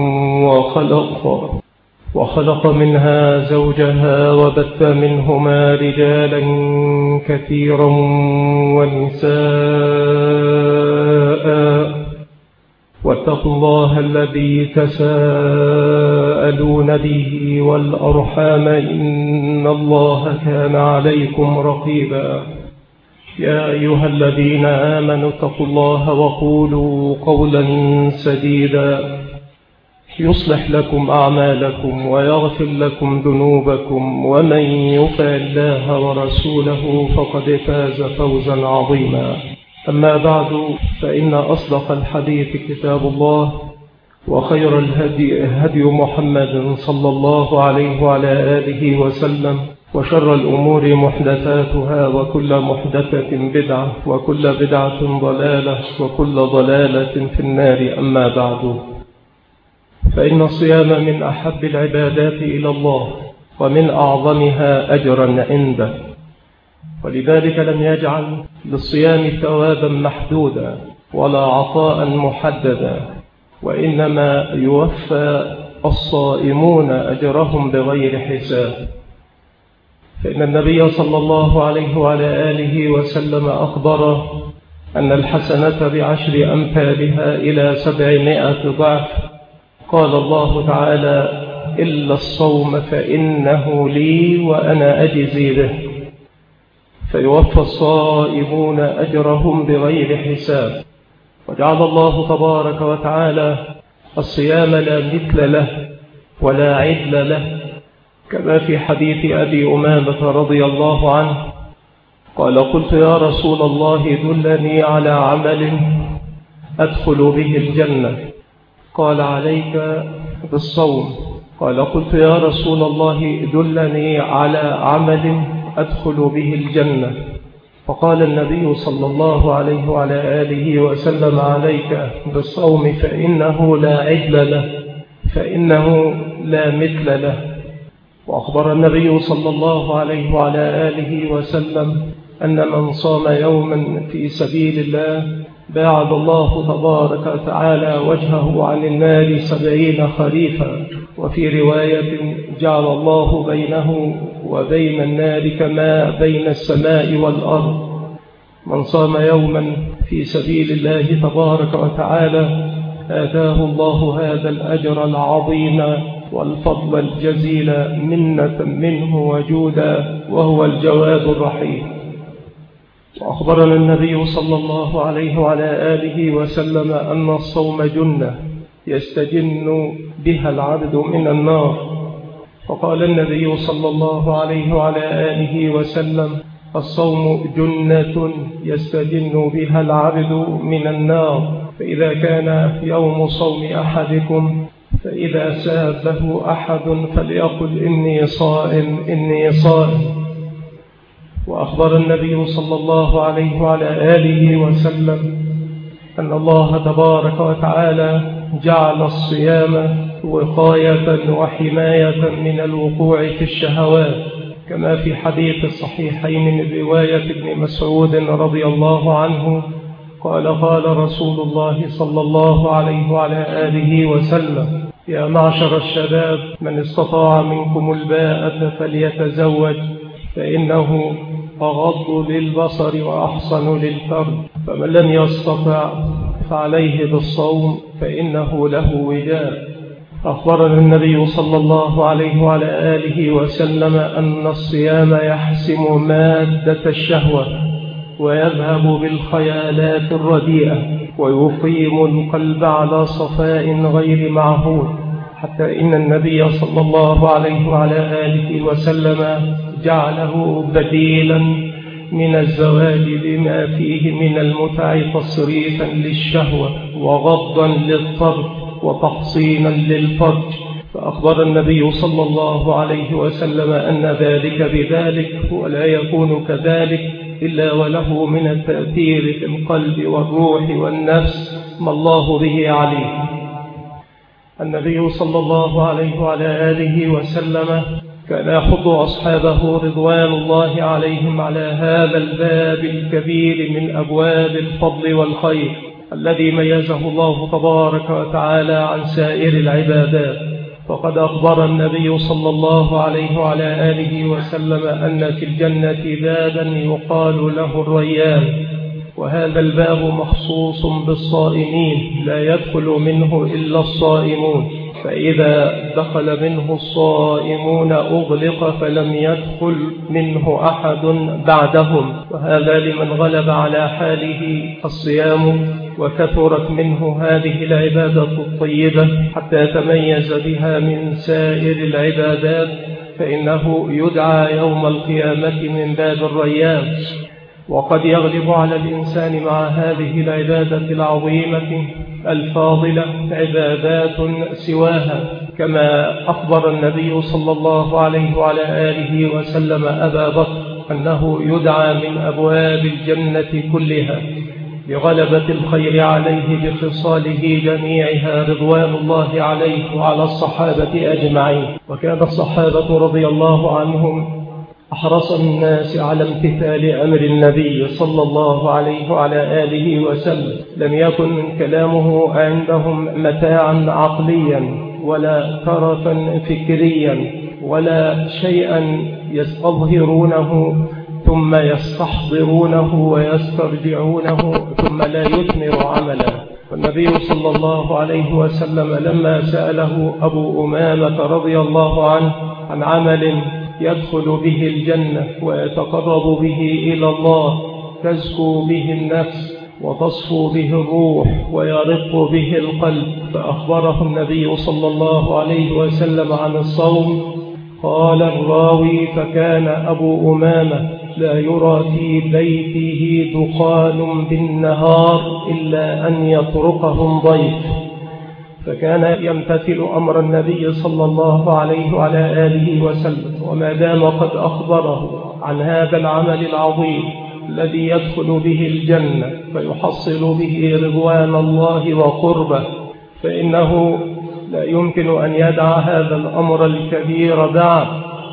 وخلق منها زوجها، وبث منهما رجالا كثيرا ونساء. واتقوا الله الذي تساءلون به والأرحام، إن الله كان عليكم رقيبا. يا أيها الذين آمنوا اتقوا الله وقولوا قولا سديدا يصلح لكم أعمالكم ويغفر لكم ذنوبكم، ومن يطع الله ورسوله فقد فاز فوزا عظيما. أما بعد، فإن أصدق الحديث كتاب الله، وخير الهدي هدي محمد صلى الله عليه وعلى آله وسلم، وشر الأمور محدثاتها، وكل محدثة بدعة، وكل بدعة ضلالة، وكل ضلالة في النار. أما بعد، فإن الصيام من أحب العبادات إلى الله، ومن أعظمها أجرا عنده، ولذلك لم يجعل للصيام ثوابا محدودا ولا عطاء محددا، وإنما يوفى الصائمون أجرهم بغير حساب. فإن النبي صلى الله عليه وعلى آله وسلم أخبر أن الحسنة ب10 أمثالها إلى 700 ضعف. قال الله تعالى: إلا الصوم فإنه لي وأنا أجزي به. فيوفى الصائمون أجرهم بغير حساب. وجعل الله تبارك وتعالى الصيام لا مثل له ولا عدل له، كما في حديث أبي أمامة رضي الله عنه قال: قلت يا رسول الله دلني على عمل أدخل به الجنة. قال: عليك بالصوم. قال: قلت يا رسول الله دلني على عمل أدخل به الجنة. فقال النبي صلى الله عليه وعلى آله وسلم: عليك بالصوم فإنه لا عدل له، فإنه لا مثل له. وأخبر النبي صلى الله عليه وعلى آله وسلم أن من صام يوما في سبيل الله باعد الله تبارك وتعالى وجهه عن النار 70 خريفا. وفي رواية: جعل الله بينه وبين النار كما بين السماء والأرض. من صام يوما في سبيل الله تبارك وتعالى آتاه الله هذا الأجر العظيم والفضل الجزيل منة منه وجودا، وهو الجواد الرحيم. وأخبرنا النبي صلى الله عليه وعلى آله وسلم أن الصوم جنة يستجن بها العبد من النار. فقال النبي صلى الله عليه وعلى آله وسلم: الصوم جنة يستجن بها العبد من النار. فإذا كان يوم صوم أحدكم فإذا سابه أحد فليقل إني صائم إني صائم. وأخبر النبي صلى الله عليه وعلى آله وسلم أن الله تبارك وتعالى جعل الصيام وقاية وحماية من الوقوع في الشهوات، كما في حديث الصحيحين من رواية ابن مسعود رضي الله عنه قال: قال رسول الله صلى الله عليه وعلى آله وسلم: يا معشر الشباب من استطاع منكم الباءة فليتزوج، فإنه أغض للبصر وأحصن للفرج، فمن لم يستطع فعليه بالصوم فإنه له وجاء. أخبرنا النبي صلى الله عليه وعلى آله وسلم أن الصيام يحسم مادة الشهوة ويذهب بالخيالات الرديئة ويقيم القلب على صفاء غير معهود، حتى إن النبي صلى الله عليه وعلى آله وسلم جعله بديلا من الزواج بما فيه من المتع تصريفا للشهوة وغضا للطرف وتحصينا للفرج. فأخبر النبي صلى الله عليه وسلم أن ذلك بذلك، ولا يكون كذلك إلا وله من التأثير في القلب والروح والنفس ما الله به عليه. النبي صلى الله عليه وعلى آله وسلم كان يحض أصحابه رضوان الله عليهم على هذا الباب الكبير من أبواب الفضل والخير الذي ميزه الله تبارك وتعالى عن سائر العبادات. فقد أخبر النبي صلى الله عليه وعلى آله وسلم أن في الجنة بابا يقال له الريان، وهذا الباب مخصوص بالصائمين لا يدخل منه إلا الصائمون، فإذا دخل منه الصائمون أغلق فلم يدخل منه أحد بعدهم، وهذا لمن غلب على حاله الصيام وكثرت منه هذه العبادة الطيبة حتى تميز بها من سائر العبادات، فإنه يدعى يوم القيامة من باب الريان. وقد يغلب على الإنسان مع هذه العبادة العظيمة الفاضلة عبادات سواها، كما أخبر النبي صلى الله عليه وعلى آله وسلم أبا بكر أنه يدعى من أبواب الجنة كلها لغلبة الخير عليه بخصاله جميعها رضوان الله عليه وعلى الصحابة أجمعين. وكان الصحابة رضي الله عنهم أحرص الناس على امتثال أمر النبي صلى الله عليه وعلى آله وسلم. لم يكن كلامه عندهم متاعا عقليا ولا ترفا فكريا ولا شيئا يستظهرونه ثم يستحضرونه ويسترجعونه ثم لا يثمر عملا. والنبي صلى الله عليه وسلم لما سأله أبو أمامة رضي الله عنه عن عمل يدخل به الجنة ويتقرب به إلى الله تزكو به النفس وتصفو به الروح ويرق به القلب، فأخبره النبي صلى الله عليه وسلم عن الصوم. قال الراوي: فكان أبو أمامة لا يرى في بيته دخان بالنهار إلا أن يطرقهم ضيف، فكان يمتثل أمر النبي صلى الله عليه وعلى آله وسلم. وما دام قد أخبره عن هذا العمل العظيم الذي يدخل به الجنة فيحصل به رضوان الله وقربه، فإنه لا يمكن أن يدع هذا الأمر الكبير دعا،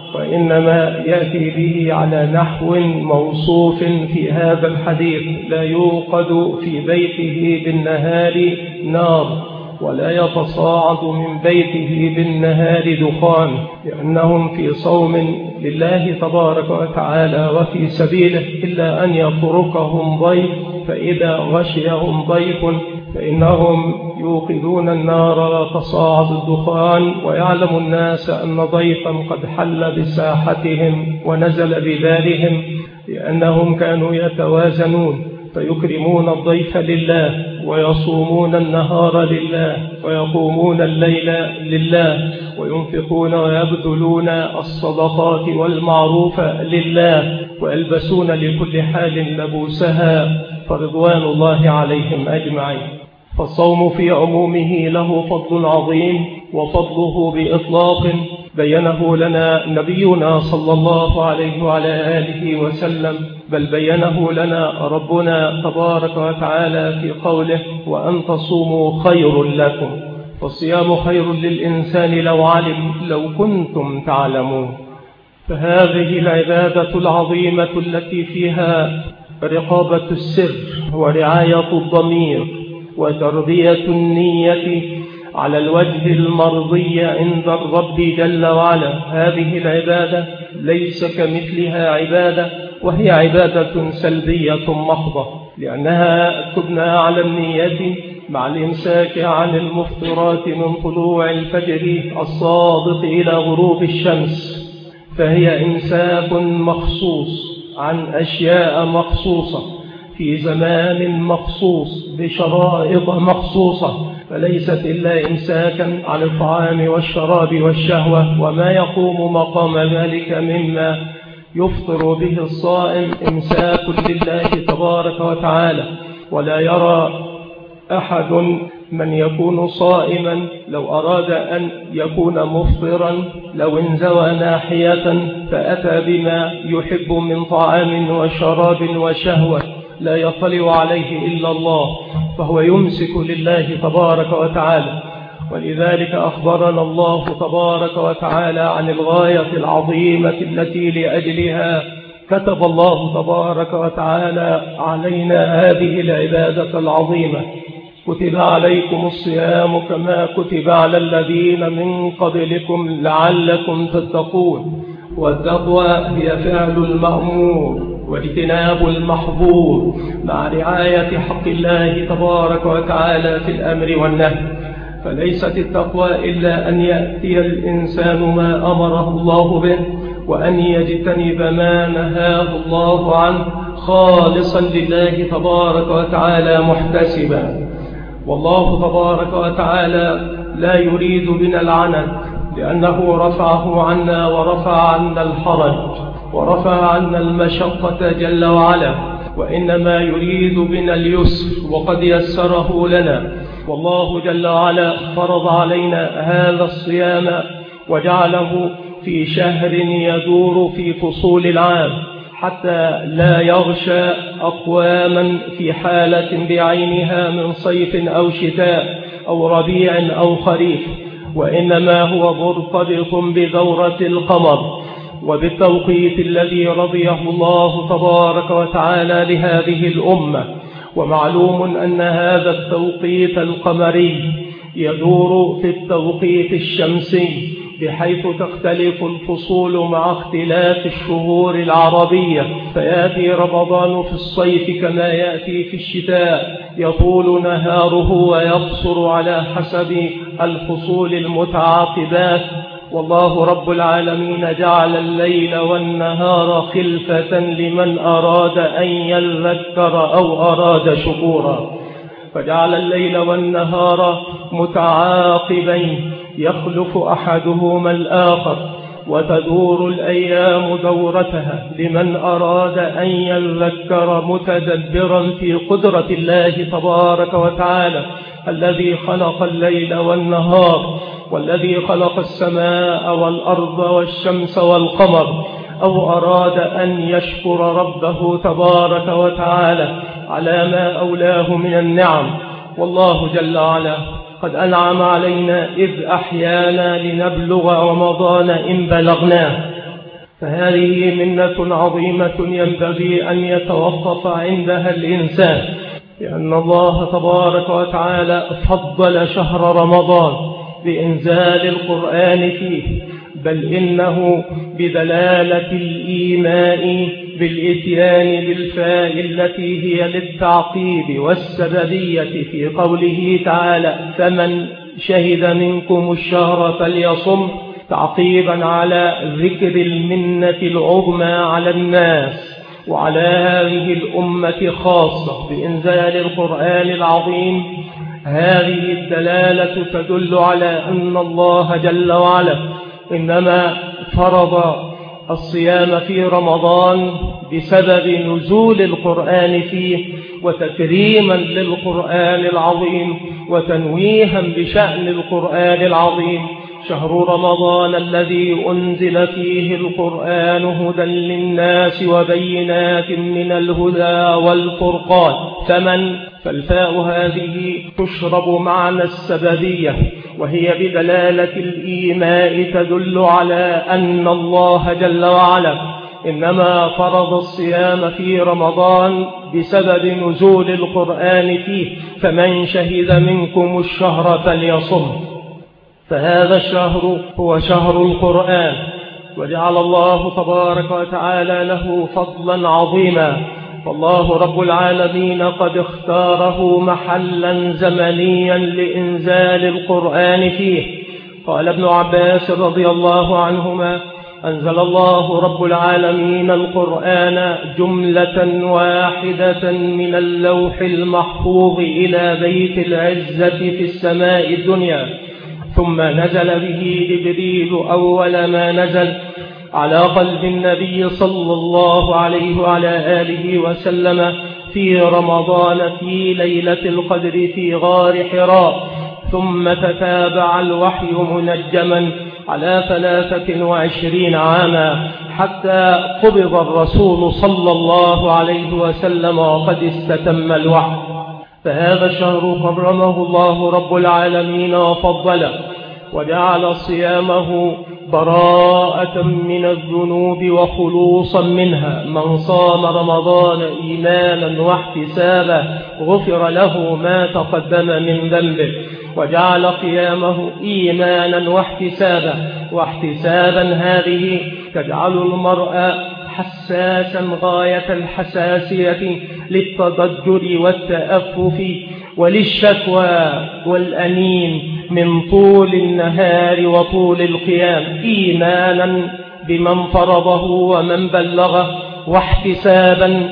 وإنما يأتي به على نحو موصوف في هذا الحديث: لا يوقد في بيته بالنهار نار ولا يتصاعد من بيته بالنهار دخان، لأنهم في صوم لله تبارك وتعالى وفي سبيله إلا أن يتركهم ضيف، فإذا غشيهم ضيف فإنهم يوقدون النار وتصاعد الدخان، ويعلم الناس أن ضيفا قد حل بساحتهم ونزل بدارهم، لأنهم كانوا يتوازنون فيكرمون الضيف لله، ويصومون النهار لله، ويقومون الليل لله، وينفقون ويبذلون الصدقات والمعروف لله، ويلبسون لكل حال لبوسها، فرضوان الله عليهم أجمعين. فالصوم في عمومه له فضل عظيم، وفضله بإطلاق بينه لنا نبينا صلى الله عليه وعلى آله وسلم، بل بينه لنا ربنا تبارك وتعالى في قوله: وأن تصوموا خير لكم. فالصيام خير للإنسان لو علم، لو كنتم تعلمون. فهذه العبادة العظيمة التي فيها رقابة السر ورعاية الضمير وتربية النية على الوجه المرضي عند الرب جل وعلا، هذه العبادة ليس كمثلها عبادة، وهي عبادة سلبية محضة، لأنها تبنى على النية مع الإمساك عن المفطرات من طلوع الفجر الصادق إلى غروب الشمس، فهي إمساك مخصوص عن أشياء مخصوصة في زمان مخصوص بشرائط مخصوصة، فليست إلا إمساكا عن الطعام والشراب والشهوة وما يقوم مقام ذلك مما يفطر به الصائم، إمساك لله تبارك وتعالى. ولا يرى أحد من يكون صائما لو أراد أن يكون مفطرا لو انزوى ناحية فأتى بما يحب من طعام وشراب وشهوة لا يطلع عليه إلا الله، فهو يمسك لله تبارك وتعالى. ولذلك أخبرنا الله تبارك وتعالى عن الغاية العظيمة التي لأجلها كتب الله تبارك وتعالى علينا هذه العبادة العظيمة: كتب عليكم الصيام كما كتب على الذين من قبلكم لعلكم تتقون. والتقوى هي فعل المأمور واجتناب المحظور مع رعاية حق الله تبارك وتعالى في الأمر والنهي. فليست التقوى إلا أن يأتي الإنسان ما أمره الله به، وأن يجتنب ما نهاه الله عنه خالصا لله تبارك وتعالى محتسبا. والله تبارك وتعالى لا يريد بنا العنت، لأنه رفعه عنا ورفع عنا الحرج ورفع عنا المشقة جل وعلا، وإنما يريد بنا اليسر وقد يسره لنا. والله جل وعلا فرض علينا هذا الصيام وجعله في شهر يدور في فصول العام، حتى لا يغشى أقواما في حالة بعينها من صيف أو شتاء أو ربيع أو خريف، وإنما هو مرتبط بدورة القمر وبالتوقيت الذي رضيه الله تبارك وتعالى لهذه الأمة. ومعلوم أن هذا التوقيت القمري يدور في التوقيت الشمسي، بحيث تختلف الفصول مع اختلاف الشهور العربية، فيأتي رمضان في الصيف كما يأتي في الشتاء، يطول نهاره ويقصر على حسب الفصول المتعاقبات. والله رب العالمين جعل الليل والنهار خلفة لمن أراد أن يذكر أو أراد شكورا، فجعل الليل والنهار متعاقبين يخلف أحدهما الآخر، وتدور الأيام دورتها لمن أراد أن يذكر متدبرا في قدرة الله تبارك وتعالى الذي خلق الليل والنهار، والذي خلق السماء والأرض والشمس والقمر، أو أراد أن يشكر ربه تبارك وتعالى على ما أولاه من النعم. والله جل وعلا قد أنعم علينا إذ أحيانا لنبلغ رمضان إن بلغناه، فهذه منة عظيمة ينبغي أن يتوقف عندها الإنسان، لأن الله تبارك وتعالى فضل شهر رمضان بإنزال القرآن فيه، بل إنه بدلالة الإيماء بالإتيان بالفاء التي هي للتعقيب والسببية في قوله تعالى فمن شهد منكم الشهر فليصم، تعقيبا على ذكر المنة العظمى على الناس وعلى هذه الأمة خاصة بإنزال القرآن العظيم. هذه الدلالة تدل على أن الله جل وعلا إنما فرض الصيام في رمضان بسبب نزول القرآن فيه وتكريما للقرآن العظيم وتنويها بشأن القرآن العظيم. شهر رمضان الذي أنزل فيه القرآن هدى للناس وبينات من الهدى والفرقان. فالفاء هذه تشرب معنى السببية، وهي بدلالة الإيماء تدل على أن الله جل وعلا إنما فرض الصيام في رمضان بسبب نزول القرآن فيه فمن شهد منكم الشهر فليصم. فهذا الشهر هو شهر القرآن، وجعل الله تبارك وتعالى له فضلا عظيما، فالله رب العالمين قد اختاره محلا زمنيا لإنزال القرآن فيه. قال ابن عباس رضي الله عنهما أنزل الله رب العالمين القرآن جملة واحدة من اللوح المحفوظ إلى بيت العزة في السماء الدنيا، ثم نزل به جبريل أول ما نزل على قلب النبي صلى الله عليه وعلى آله وسلم في رمضان في ليلة القدر في غار حراء، ثم تتابع الوحي منجما على 23 عاما حتى قبض الرسول صلى الله عليه وسلم وقد استتم الوحي. فهذا الشهر كرمه الله رب العالمين وفضله، وجعل صيامه براءة من الذنوب وخلوصا منها. من صام رمضان إيمانا واحتسابا غفر له ما تقدم من ذنبه، وجعل قيامه إيمانا واحتسابا هذه تجعل المرء حساسا غاية الحساسية للتضجر والتأفف وللشكوى والأنين من طول النهار وطول القيام، إيمانا بمن فرضه ومن بلغه، واحتسابا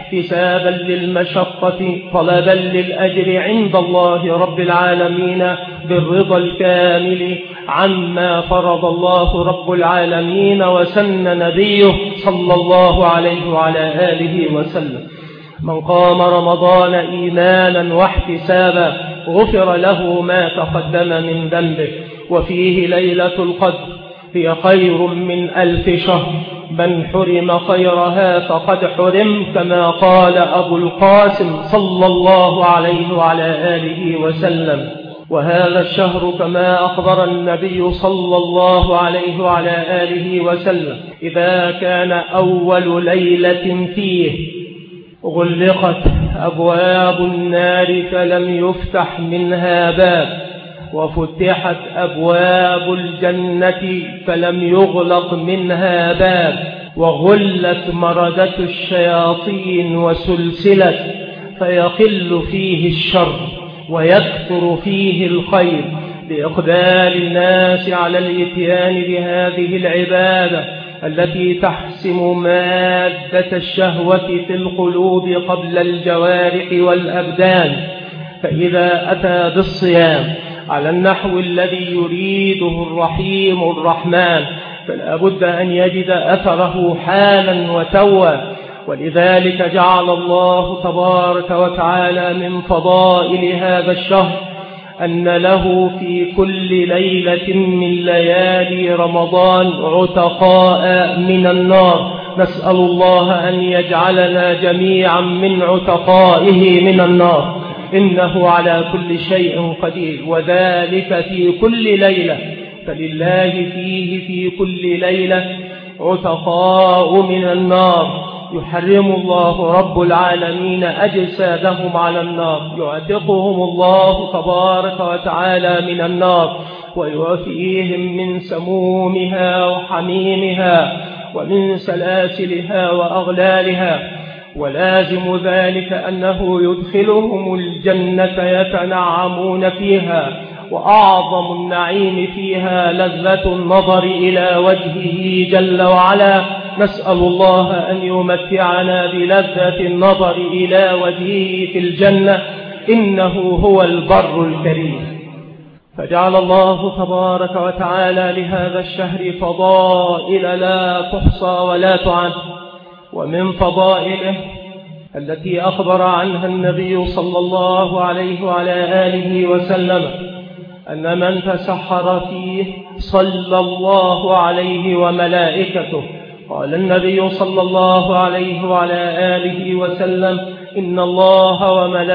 للمشقة طلبا للأجر عند الله رب العالمين بالرضا الكامل عما فرض الله رب العالمين وسن نبيه صلى الله عليه وعلى آله وسلم. من قام رمضان إيمانا واحتسابا غفر له ما تقدم من ذنبه. وفيه ليلة القدر هي خير من 1000 شهر، من حرم خيرها فقد حرم، كما قال أبو القاسم صلى الله عليه وعلى آله وسلم. وهذا الشهر كما أخبر النبي صلى الله عليه وعلى آله وسلم إذا كان أول ليلة فيه غلقت أبواب النار فلم يفتح منها باب، وفتحت أبواب الجنة فلم يغلق منها باب، وغلت مردة الشياطين وسلسلت، فيقل فيه الشر ويكثر فيه الخير بإقبال الناس على الإتيان بهذه العبادة التي تحسم مادة الشهوة في القلوب قبل الجوارح والأبدان. فإذا أتى بالصيام على النحو الذي يريده الرحيم الرحمن فلا بد أن يجد أثره حالا وتوا. ولذلك جعل الله تبارك وتعالى من فضائل هذا الشهر أن له في كل ليلة من ليالي رمضان عتقاء من النار. نسأل الله أن يجعلنا جميعا من عتقائه من النار، إنه على كل شيء قدير. وذلك في كل ليلة، فلله فيه في كل ليلة عتقاء من النار يحرم الله رب العالمين أجسادهم على النار، يعتقهم الله تبارك وتعالى من النار ويوفيهم من سمومها وحميمها ومن سلاسلها وأغلالها، ولازم ذلك أنه يدخلهم الجنة يتنعمون فيها، وأعظم النعيم فيها لذة النظر إلى وجهه جل وعلا. نسأل الله أن يمتعنا بلذة النظر إلى وجهه في الجنة، إنه هو البر الكريم. فجعل الله تبارك وتعالى لهذا الشهر فضائل لا تحصى ولا تعد، ومن فضائله التي أخبر عنها النبي صلى الله عليه وعلى آله وسلم أن من تسحر فيه صلى الله عليه وملائكته. قال النبي صلى الله عليه وعلى آله وسلم: إن الله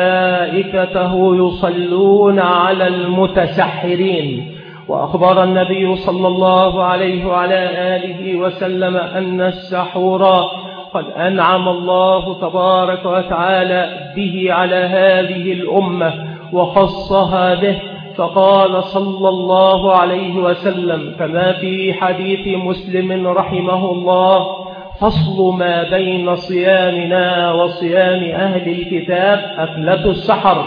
وملائكته يصلون على المتسحرين. وأخبر النبي صلى الله عليه وعلى آله وسلم أن السحور قد أنعم الله تبارك وتعالى به على هذه الأمة وخصها به، فقال صلى الله عليه وسلم كما في حديث مسلم رحمه الله: فصل ما بين صيامنا وصيام أهل الكتاب أكلة السحر.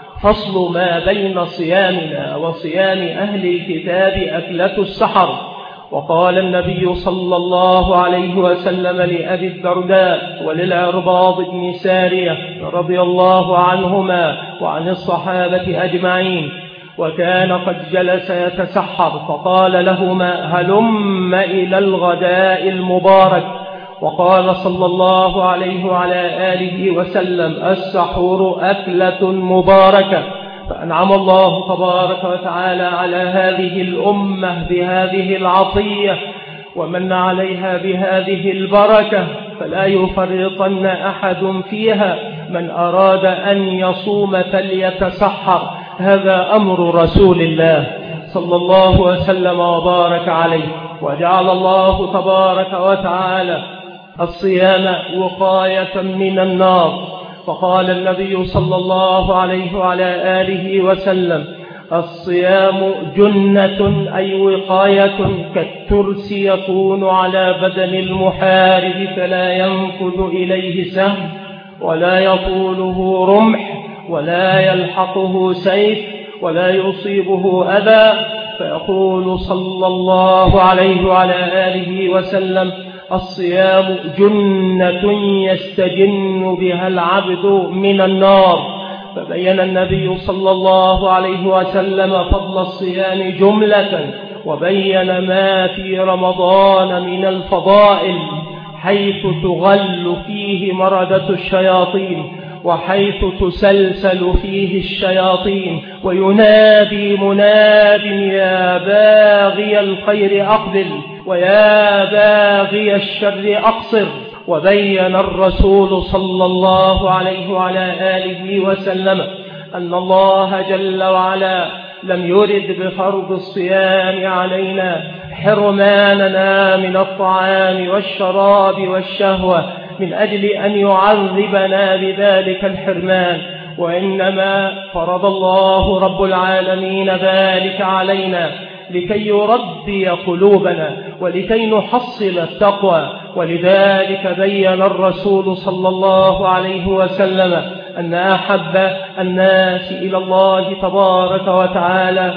فصل ما بين صيامنا وصيام أهل الكتاب أكلة السحر. وقال النبي صلى الله عليه وسلم لأبي الدرداء وللعرباض بن سارية رضي الله عنهما وعن الصحابة أجمعين، وكان قد جلس يتسحر، فقال لهما: هلم إلى الغداء المبارك. وقال صلى الله عليه وعلى آله وسلم: السحور أكلة مباركة. فأنعم الله تبارك وتعالى على هذه الأمة بهذه العطية، ومن عليها بهذه البركة، فلا يفرطن أحد فيها. من أراد أن يصوم فليتسحر، هذا أمر رسول الله صلى الله وسلم وبارك عليه. وجعل الله تبارك وتعالى الصيام وقاية من النار، فقال النبي صلى الله عليه وعلى آله وسلم: الصيام جنة، أي وقاية، كالترس يكون على بدن المحارب فلا ينفذ إليه سهم ولا يطوله رمح ولا يلحقه سيف ولا يصيبه أذى. فيقول صلى الله عليه وعلى آله وسلم: الصيام جنة يستجن بها العبد من النار. فبين النبي صلى الله عليه وسلم فضل الصيام جملة، وبين ما في رمضان من الفضائل، حيث تغل فيه مردة الشياطين، وحيث تسلسل فيه الشياطين، وينادي مناد: يا باغي الخير أقبل ويا باغي الشر أقصر. وبين الرسول صلى الله عليه وعلى آله وسلم أن الله جل وعلا لم يرد بفرض الصيام علينا حرماننا من الطعام والشراب والشهوة من أجل أن يعذبنا بذلك الحرمان، وإنما فرض الله رب العالمين ذلك علينا لكي يربي قلوبنا ولكي نحصل التقوى. ولذلك بين الرسول صلى الله عليه وسلم أن أحب الناس إلى الله تبارك وتعالى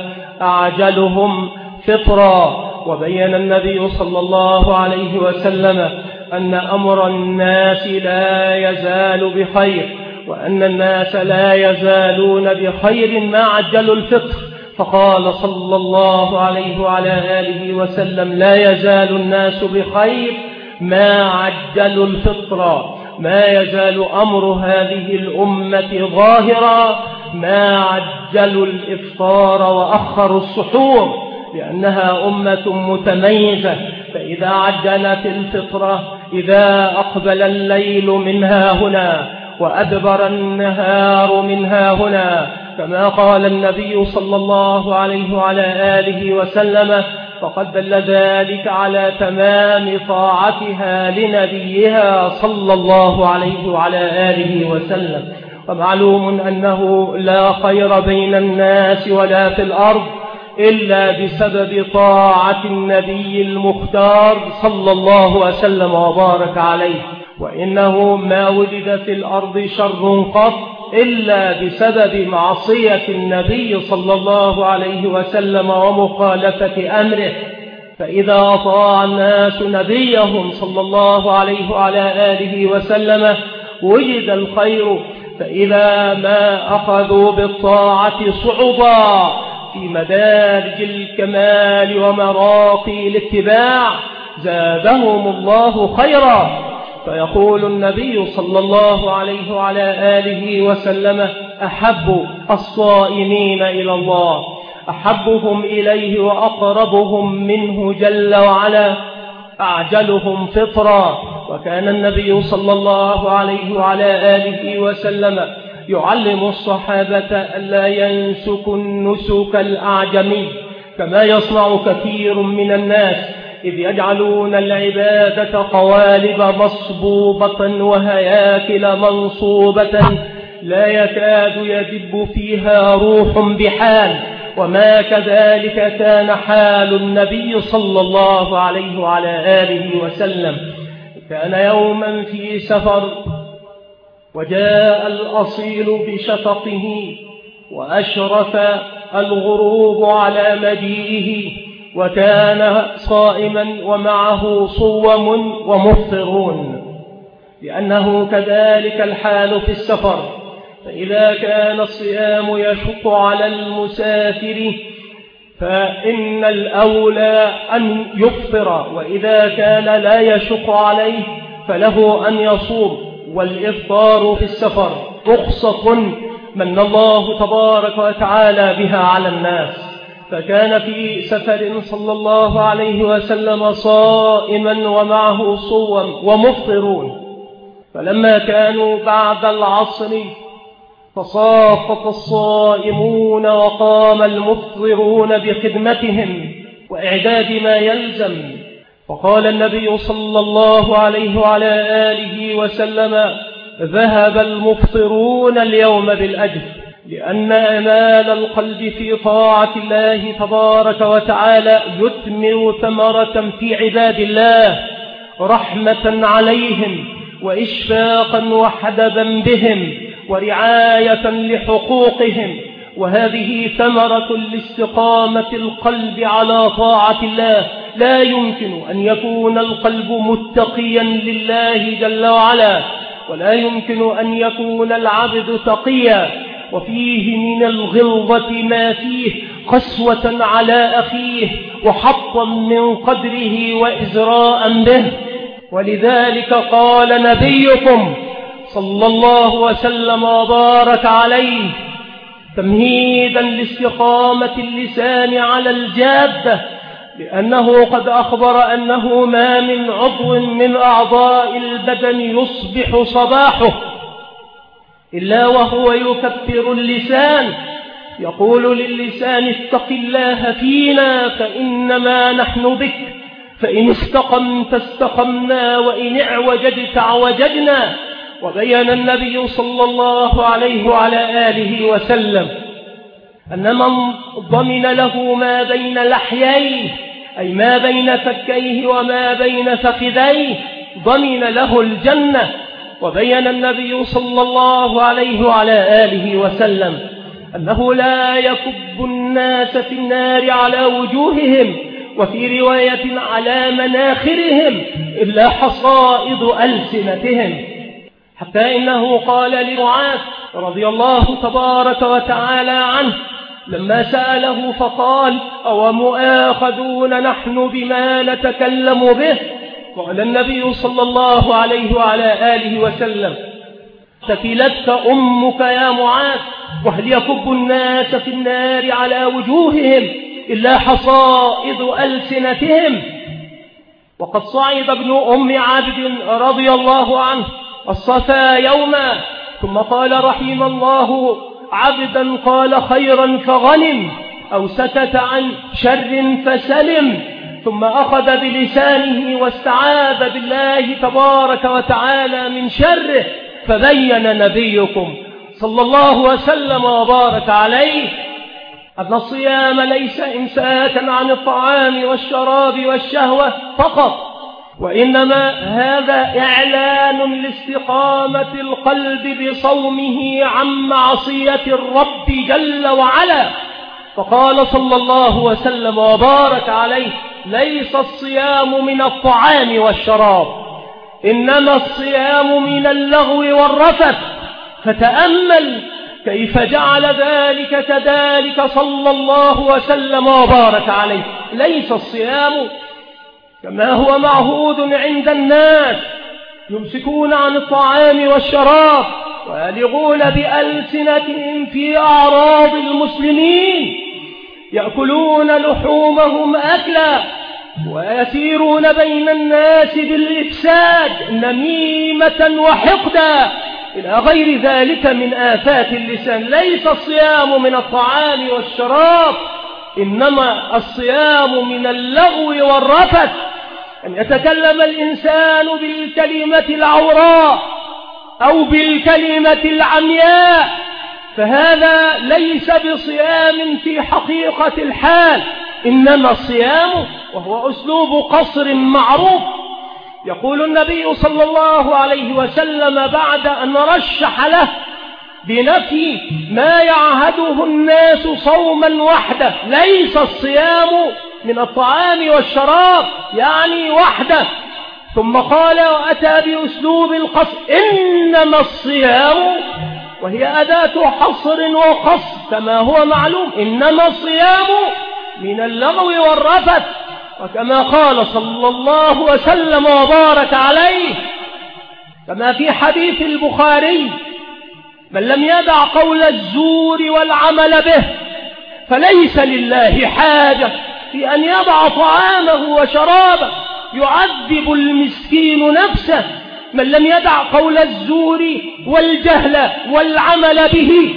أعجلهم فطرا. وبين النبي صلى الله عليه وسلم أن أمر الناس لا يزال بخير، وأن الناس لا يزالون بخير ما عجلوا الفطر. فقال صلى الله عليه وعلى آله وسلم: لا يزال الناس بخير ما عجلوا الفطر. ما يزال أمر هذه الأمة ظاهرا ما عجلوا الإفطار وأخروا السحور، لأنها أمة متميزة. فإذا عجلت الفطرة، إذا أقبل الليل منها هنا وأدبر النهار منها هنا، كما قال النبي صلى الله عليه وعلى آله وسلم، فقد دل ذلك على تمام طاعتها لنبيها صلى الله عليه وعلى آله وسلم. ومعلوم أنه لا خير بين الناس ولا في الأرض إلا بسبب طاعة النبي المختار صلى الله وسلم وبارك عليه. وإنه ما وجد في الأرض شر قط إلا بسبب معصية النبي صلى الله عليه وسلم ومخالفة أمره. فإذا أطاع الناس نبيهم صلى الله عليه وعلى آله وسلم وجد الخير، فإذا ما أخذوا بالطاعة صعودا في مدارج الكمال ومراقي الاتباع زادهم الله خيرا. فيقول النبي صلى الله عليه وعلى آله وسلم: أحب الصائمين إلى الله أحبهم إليه وأقربهم منه جل وعلا أعجلهم فطرا. وكان النبي صلى الله عليه وعلى آله وسلم يعلم الصحابة ألا ينسكوا النسك الأعجمي كما يصنع كثير من الناس، إذ يجعلون العبادة قوالب مصبوبة وهياكل منصوبة لا يكاد يدب فيها روح بحال. وما كذلك كان حال النبي صلى الله عليه وعلى آله وسلم. كان يوما في سفر وجاء الأصيل بشفقه وأشرف الغروب على مجيئه، وكان صائما ومعه صوم ومفطرون، لأنه كذلك الحال في السفر. فإذا كان الصيام يشق على المسافر فإن الأولى أن يفطر، وإذا كان لا يشق عليه فله أن يصوم. والإفطار في السفر رخصة من الله تبارك وتعالى بها على الناس. فكان في سفر صلى الله عليه وسلم صائما ومعه صوم ومفطرون. فلما كانوا بعد العصر فصافف الصائمون وقام المفطرون بخدمتهم وإعداد ما يلزم. فقال النبي صلى الله عليه وعلى آله وسلم: ذهب المفطرون اليوم بالأجر، لأن أمال القلب في طاعة الله تبارك وتعالى يثمر ثمرة في عباد الله، رحمة عليهم وإشفاقا وحدبا بهم ورعاية لحقوقهم. وهذه ثمرة لاستقامة القلب على طاعة الله. لا يمكن أن يكون القلب متقيا لله جل وعلا، ولا يمكن أن يكون العبد تقيا وفيه من الغلظة ما فيه قسوة على أخيه وحطا من قدره وإزراء به. ولذلك قال نبيكم صلى الله وسلم وبارك عليه تمهيدا لاستقامة اللسان على الجادة، لأنه قد أخبر أنه ما من عضو من أعضاء البدن يصبح صباحه إلا وهو يكفر اللسان، يقول للسان: اتق الله فينا فإنما نحن بك، فإن استقمت استقمنا وإن اعوججت اعوججنا. وبين النبي صلى الله عليه وعلى آله وسلم أن من ضمن له ما بين لحييه، أي ما بين فكيه وما بين فخذيه، ضمن له الجنة. وبين النبي صلى الله عليه وعلى آله وسلم أنه لا يكب الناس في النار على وجوههم، وفي رواية على مناخرهم، إلا حصائد ألسنتهم. حتى إنه قال لمعاذ رضي الله تبارك وتعالى عنه لما سأله فقال: أو مؤاخذون نحن بما نتكلم به؟ قال النبي صلى الله عليه وعلى آله وسلم: ثكلتك أمك يا معاذ، وهل يكب الناس في النار على وجوههم إلا حصائد ألسنتهم؟ وقد صعد ابن أم عبد رضي الله عنه الصفا يوما، ثم قال: رحم الله عبدا قال خيرا فغنم، أو سكت عن شر فسلم. ثم أخذ بلسانه واستعاذ بالله تبارك وتعالى من شره، فبين نبيكم صلى الله وسلم وبارك عليه أن الصيام ليس إمساكا عن الطعام والشراب والشهوة فقط، وإنما هذا إعلان لاستقامة القلب بصومه عن معصية الرب جل وعلا. فقال صلى الله وسلم وبارك عليه: ليس الصيام من الطعام والشراب، إنما الصيام من اللغو والرفث. فتأمل كيف جعل ذلك كذلك صلى الله وسلم وبارك عليه. ليس الصيام كما هو معهود عند الناس، يمسكون عن الطعام والشراب ويلغون بألسنتهم في أعراض المسلمين، يأكلون لحومهم أكلا ويسيرون بين الناس بالإفساد نميمة وحقدا إلى غير ذلك من آفات اللسان. ليس الصيام من الطعام والشراب، إنما الصيام من اللغو والرفث، أن يتكلم الإنسان بالكلمة العوراء أو بالكلمة العمياء، فهذا ليس بصيام في حقيقة الحال، إنما الصيام وهو أسلوب قصر معروف. يقول النبي صلى الله عليه وسلم بعد أن رشح له بنفي ما يعهده الناس صوما وحده: ليس الصيام من الطعام والشراب، يعني وحده. ثم قال وأتى بأسلوب القصر: إنما الصيام، وهي أداة حصر وقصر كما هو معلوم، إنما الصيام من اللغو والرفث. وكما قال صلى الله وسلم وبارك عليه كما في حديث البخاري: من لم يدع قول الزور والعمل به فليس لله حاجة في أن يضع طعامه وشرابه. يعذب المسكين نفسه من لم يدع قول الزور والجهل والعمل به،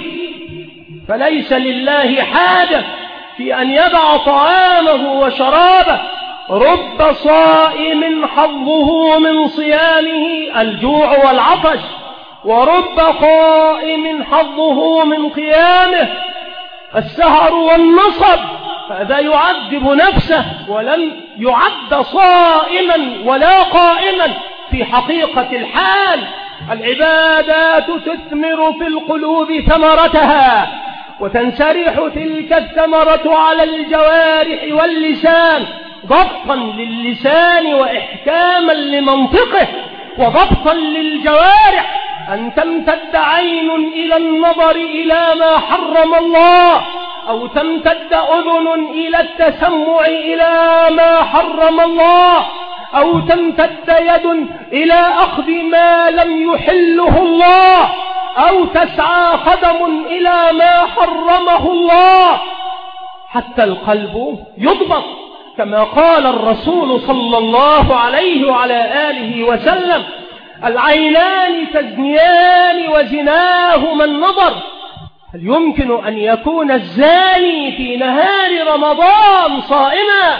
فليس لله حاجة في أن يضع طعامه وشرابه. رب صائم حظه من صيامه الجوع والعطش، ورب قائم حظه من قيامه السهر والنصب. فهذا يعذب نفسه ولم يعد صائما ولا قائما في حقيقة الحال. العبادات تثمر في القلوب ثمرتها، وتنسرح تلك الثمرة على الجوارح واللسان، ضبطا للسان وإحكاما لمنطقه، وضبطا للجوارح أن تمتد عين إلى النظر إلى ما حرم الله، أو تمتد أذن إلى التسمع إلى ما حرم الله، أو تمتد يد إلى أخذ ما لم يحله الله، أو تسعى قدم إلى ما حرمه الله، حتى القلب يضبط كما قال الرسول صلى الله عليه وعلى آله وسلم: العينان تزنيان وزناهما النظر. هل يمكن أن يكون الزاني في نهار رمضان صائما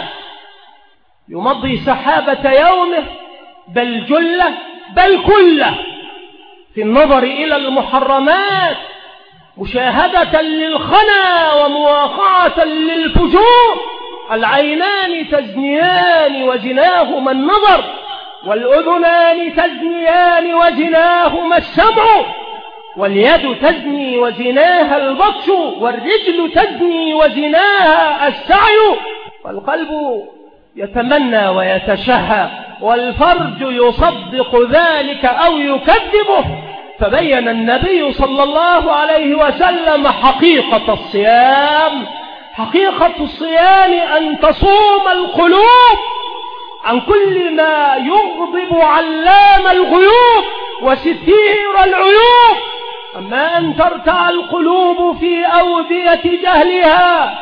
يمضي سحابة يومه بل جله بل كله في النظر إلى المحرمات، مشاهدة للخنا ومواقعة للفجور؟ العينان تزنيان وزناهما النظر، والأذنان تزنيان وزناهما السمع، واليد تزني وزناها البطش، والرجل تزني وزناها السعي، والقلب يتمنى ويتشهى، والفرج يصدق ذلك أو يكذبه. فبين النبي صلى الله عليه وسلم حقيقة الصيام. حقيقة الصيام أن تصوم القلوب عن كل ما يغضب علام الغيوب وستير العيوب، أما أن ترتع القلوب في أودية جهلها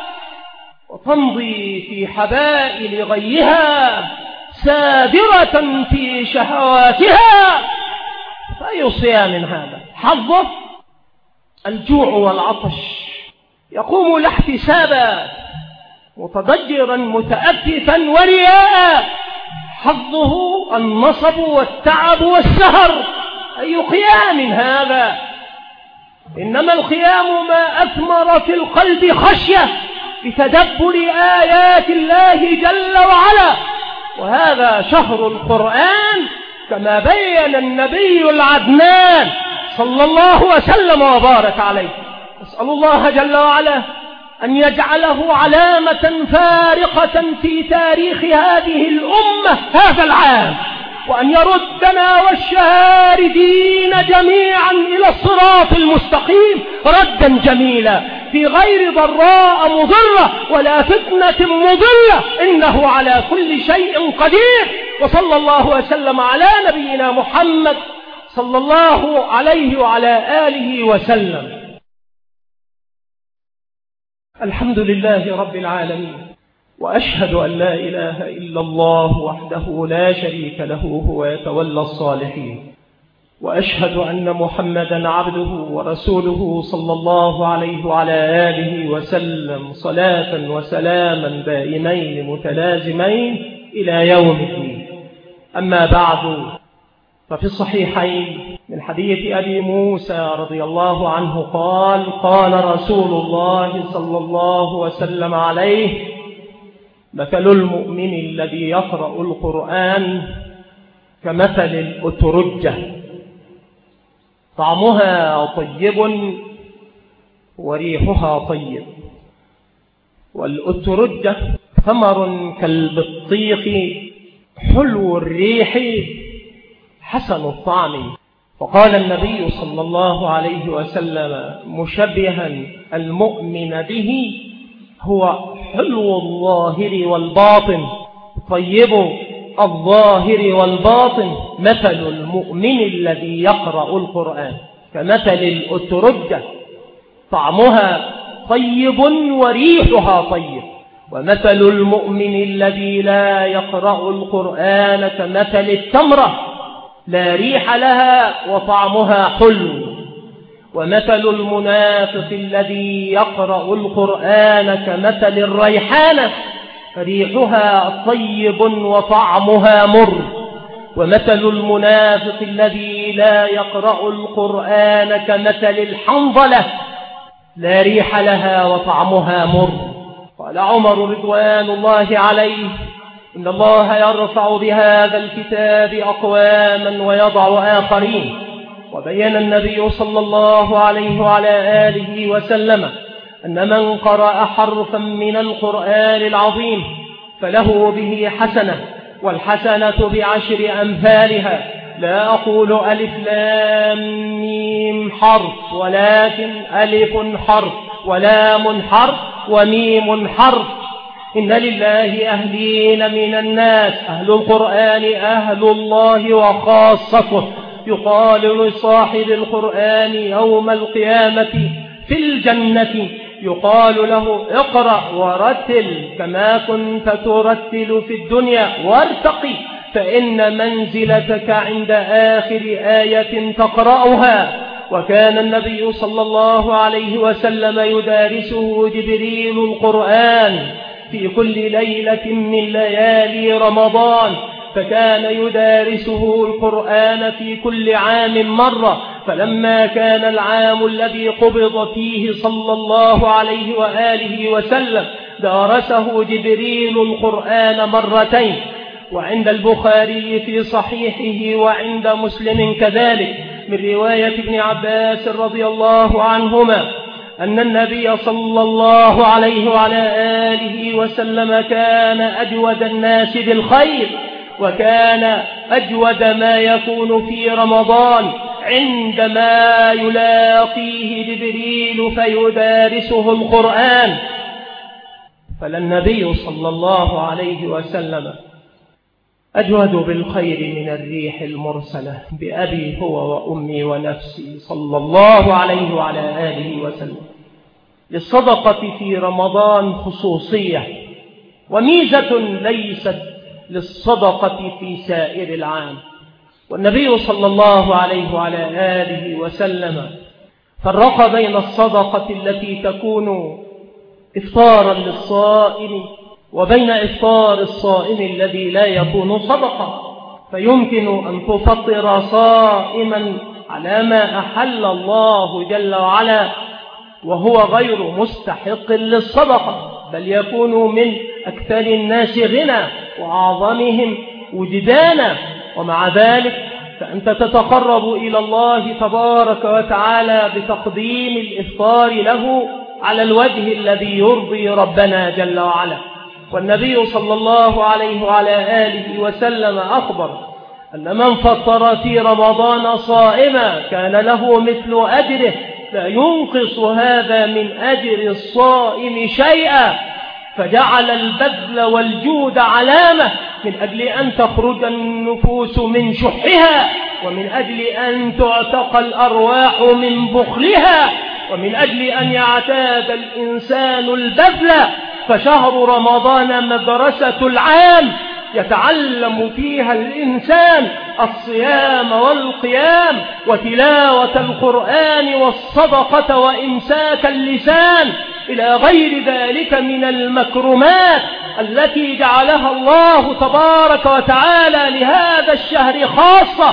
وتمضي في حبائل غيها سادرة في شهواتها، فأي صيام هذا؟ حظه الجوع والعطش، يقوم لا احتسابا متضجرا متأففا ورياء. حظه النصب والتعب والسهر. أي قيام هذا؟ إنما القيام ما أثمر في القلب خشية بتدبر آيات الله جل وعلا. وهذا شهر القرآن كما بين النبي العدنان صلى الله وسلم وبارك عليه. نسأل الله جل وعلا أن يجعله علامة فارقة في تاريخ هذه الأمة هذا العام، وأن يردنا والشاردين جميعا إلى الصراط المستقيم ردا جميلا في غير ضراء مضرة ولا فتنة مضلة، إنه على كل شيء قدير. وصلى الله وسلم على نبينا محمد صلى الله عليه وعلى آله وسلم. الحمد لله رب العالمين، وأشهد أن لا إله إلا الله وحده لا شريك له هو يتولى الصالحين، وأشهد أن محمدا عبده ورسوله صلى الله عليه وعلى آله وسلم صلاة وسلاما دائمين متلازمين إلى يوم الدين. أما بعد، ففي الصحيحين من حديث أبي موسى رضي الله عنه قال: قال رسول الله صلى الله وسلم عليه: مثل المؤمن الذي يقرأ القرآن كمثل الأترجة، طعمها طيب وريحها طيب. والأترجة ثمر كالبطيخ حلو الريح حسن الطعم. فقال النبي صلى الله عليه وسلم مشبها المؤمن به: هو حلو الظاهر والباطن، طيب الظاهر والباطن. مثل المؤمن الذي يقرأ القرآن كمثل الأترجة، طعمها طيب وريحها طيب. ومثل المؤمن الذي لا يقرأ القرآن كمثل التمرة، لا ريح لها وطعمها حلو. ومثل المنافق الذي يقرأ القرآن كمثل الريحانة، ريحها طيب وطعمها مر. ومثل المنافق الذي لا يقرأ القرآن كمثل الحنظلة، لا ريح لها وطعمها مر. قال عمر رضوان الله عليه: إن الله يرفع بهذا الكتاب أقواما ويضع آخرين. وبين النبي صلى الله عليه وعلى آله وسلم أن من قرأ حرفا من القرآن العظيم فله به حسنة، والحسنة بعشر أمثالها. لا أقول ألف لام ميم حرف، ولكن ألف حرف ولام حرف وميم حرف. إن لله أهلين من الناس، أهل القرآن أهل الله وخاصته. يقال لصاحب القرآن يوم القيامة في الجنة، يقال له: اقرأ ورتل كما كنت ترتل في الدنيا، وارتقي فإن منزلتك عند آخر آية تقرأها. وكان النبي صلى الله عليه وسلم يدارسه جبريل القرآن في كل ليلة من ليالي رمضان، فكان يدارسه القرآن في كل عام مرة. فلما كان العام الذي قبض فيه صلى الله عليه وآله وسلم دارسه جبريل القرآن مرتين. وعند البخاري في صحيحه وعند مسلم كذلك من رواية ابن عباس رضي الله عنهما أن النبي صلى الله عليه وعلى آله وسلم كان أجود الناس بالخير، وكان أجود ما يكون في رمضان عندما يلاقيه جبريل فيدارسه القرآن. فالنبي صلى الله عليه وسلم أجود بالخير من الريح المرسلة بأبي هو وأمي ونفسي صلى الله عليه وعلى آله وسلم. للصدقة في رمضان خصوصية وميزة ليست للصدقة في سائر العام. والنبي صلى الله عليه وعلى آله وسلم فرق بين الصدقة التي تكون إفطارا للصائم وبين إفطار الصائم الذي لا يكون صدقة. فيمكن أن تفطر صائما على ما أحل الله جل وعلا وهو غير مستحق للصدقة، بل يكونوا من أكثر الناس غنى وأعظمهم وجدانا، ومع ذلك فأنت تتقرب إلى الله تبارك وتعالى بتقديم الإفطار له على الوجه الذي يرضي ربنا جل وعلا. والنبي صلى الله عليه وعلى آله وسلم أخبر أن من فطر في رمضان صائما كان له مثل أجره لا ينقص هذا من أجر الصائم شيئا، فجعل البذل والجود علامة من أجل أن تخرج النفوس من شحها، ومن أجل أن تعتق الأرواح من بخلها، ومن أجل أن يعتاد الإنسان البذل. فشهر رمضان مدرسة العام يتعلم فيها الإنسان الصيام والقيام وتلاوة القرآن والصدقة وإمساك اللسان إلى غير ذلك من المكرمات التي جعلها الله تبارك وتعالى لهذا الشهر خاصة.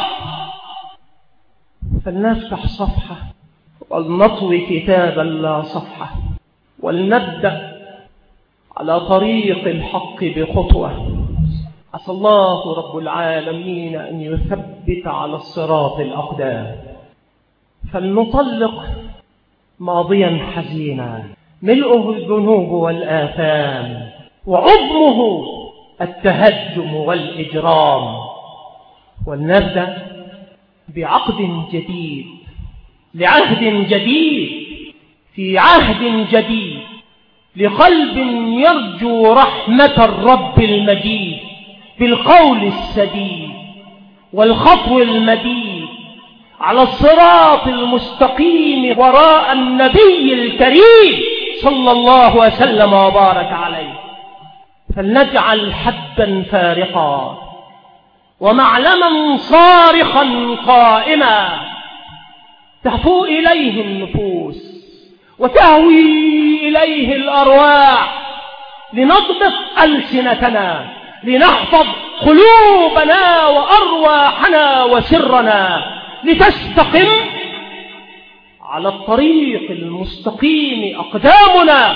فلنفتح صفحة ولنطوي كتابا لا صفحة، ولنبدأ على طريق الحق بخطوة. عسى الله رب العالمين أن يثبت على الصراط الأقدام. فلنطلق ماضيا حزينا ملؤه الذنوب والآثام، وعظمه التهجم والإجرام، ولنبدأ بعقد جديد لعهد جديد في عهد جديد لقلب يرجو رحمة الرب المجيد، بالقول السديد والخطو المديد على الصراط المستقيم وراء النبي الكريم صلى الله وسلم وبارك عليه. فلنجعل حدا فارقا ومعلما صارخا قائما تهفو إليه النفوس وتهوي إليه الأرواح، لنضبط ألسنتنا، لنحفظ قلوبنا وأرواحنا وسرنا، لتستقم على الطريق المستقيم أقدامنا،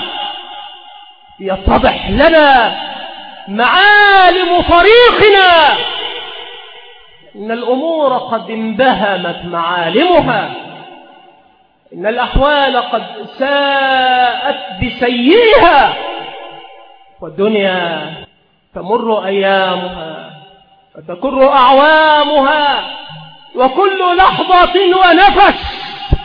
يتضح لنا معالم طريقنا. إن الأمور قد انبهمت معالمها، إن الأحوال قد ساءت بسيئها، والدنيا تمر أيامها وتكر أعوامها، وكل لحظة ونفس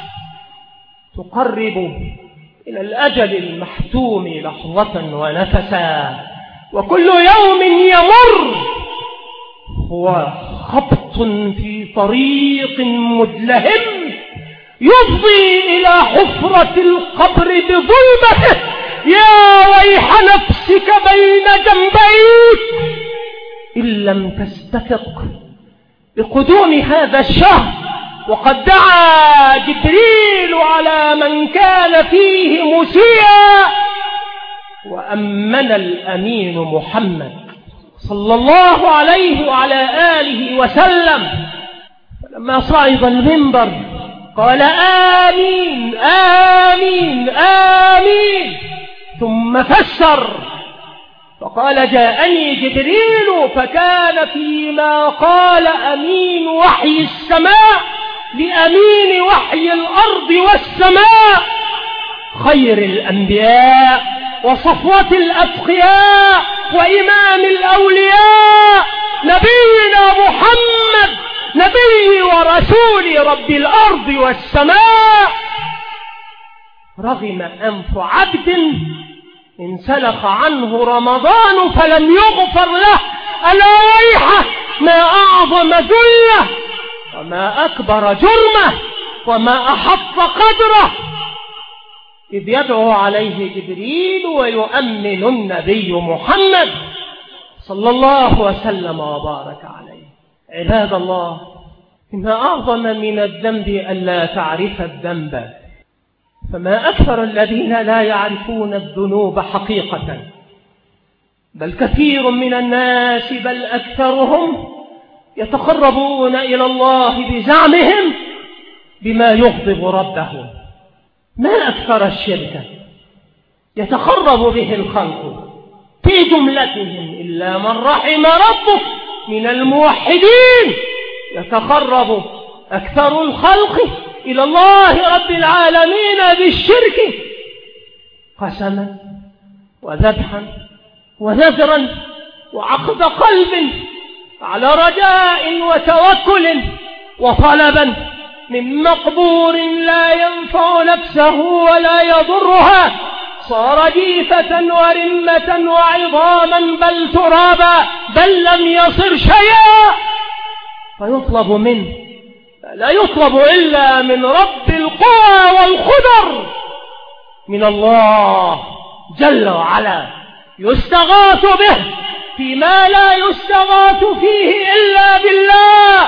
تقرب إلى الأجل المحتوم لحظة ونفسا، وكل يوم يمر هو خبط في طريق مدلهم يفضي إلى حفرة القبر بظلمته. يا ويح نفسك بين جنبيك إن لم تستفق بقدوم هذا الشهر. وقد دعا جبريل على من كان فيه مسيئا، وأمن الأمين محمد صلى الله عليه وعلى آله وسلم. فلما صعد المنبر قال آمين آمين آمين، ثم فسر فقال جاءني جبريل فكان فيما قال أمين وحي السماء لأمين وحي الأرض والسماء، خير الأنبياء وصفوة الأتقياء وإمام الأولياء نبينا محمد، نبي ورسول رب الأرض والسماء. رغم أنف عبد انسلخ عنه رمضان فلم يغفر له، ألا ويحه ما أعظم ذله وما أكبر جرمه وما أحط قدره، إذ يدعو عليه جبريل ويؤمن النبي محمد صلى الله وسلم وبارك عليه. عباد الله، إن أعظم من الذنب ألا تعرف الذنب، فما أكثر الذين لا يعرفون الذنوب حقيقة، بل كثير من الناس بل أكثرهم يتقربون إلى الله بزعمهم بما يغضب ربهم. ما أكثر الشرك، يتخرب به الخلق في جملتهم إلا من رحم ربك من الموحدين. يتخرب أكثر الخلق إلى الله رب العالمين بالشرك قسما وذبحا ونذرا وعقد قلب على رجاء وتوكل وطلبا من مقبور لا ينفع نفسه ولا يضرها، صار جيفة ورمة وعظاما بل ترابا بل لم يصر شيئا، فيطلب منه لا يطلب إلا من رب القوى والقدر، من الله جل وعلا، يستغاث به فيما لا يستغاث فيه إلا بالله.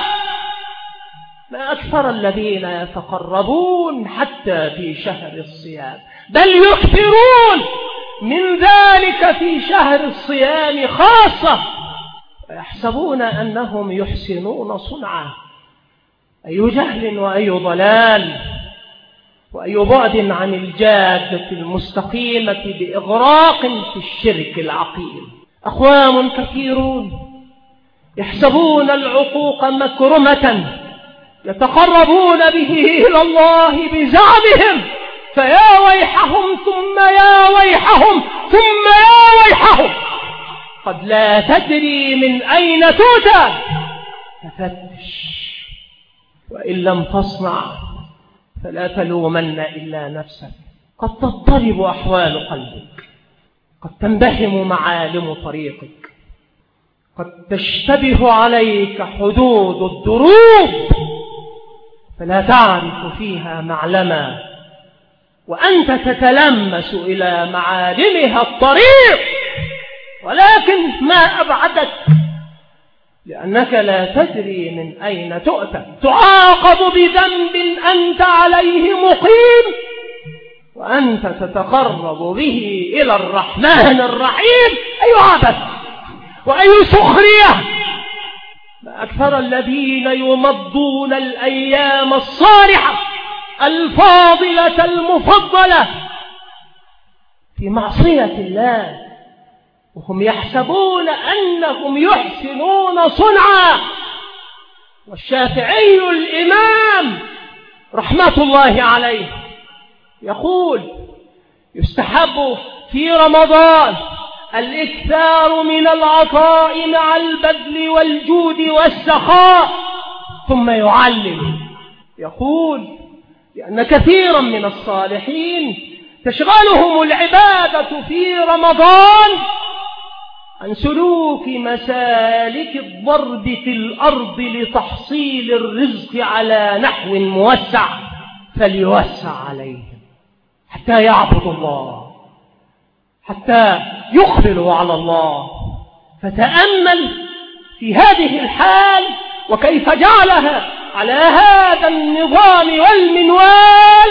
ما أكثر الذين يتقربون حتى في شهر الصيام، بل يكثرون من ذلك في شهر الصيام خاصة، ويحسبون أنهم يحسنون صنعا. أي جهل وأي ضلال وأي بعد عن الجادة المستقيمة بإغراق في الشرك العقيم. أقوام كثيرون يحسبون العقوق مكرمة يتقربون به إلى الله بزعمهم، فيا ويحهم ثم يا ويحهم ثم يا ويحهم، قد لا تدري من أين تؤتى، ففتش، وإن لم تصنع فلا تلومن إلا نفسك. قد تضطرب أحوال قلبك، قد تنبهم معالم طريقك، قد تشتبه عليك حدود الدروب فلا تعرف فيها معلما، وأنت تتلمس إلى معالمها الطريق، ولكن ما أبعدك لأنك لا تدري من أين تؤتى. تعاقب بذنب أنت عليه مقيم وأنت تتقرب به إلى الرحمن الرحيم. أي عبث وأي سخرية! ما أكثر الذين يمضون الأيام الصالحة الفاضلة المفضلة في معصية الله وهم يحسبون أنهم يحسنون صنعا. والشافعي الإمام رحمة الله عليه يقول: يستحب في رمضان الإكثار من العطاء مع البذل والجود والسخاء. ثم يعلم يقول: لأن كثيرا من الصالحين تشغلهم العبادة في رمضان عن سلوك مسالك الضرب في الأرض لتحصيل الرزق على نحو موسع، فليوسع عليهم حتى يعبدوا الله، حتى يقبلوا على الله. فتأمل في هذه الحال وكيف جعلها على هذا النظام والمنوال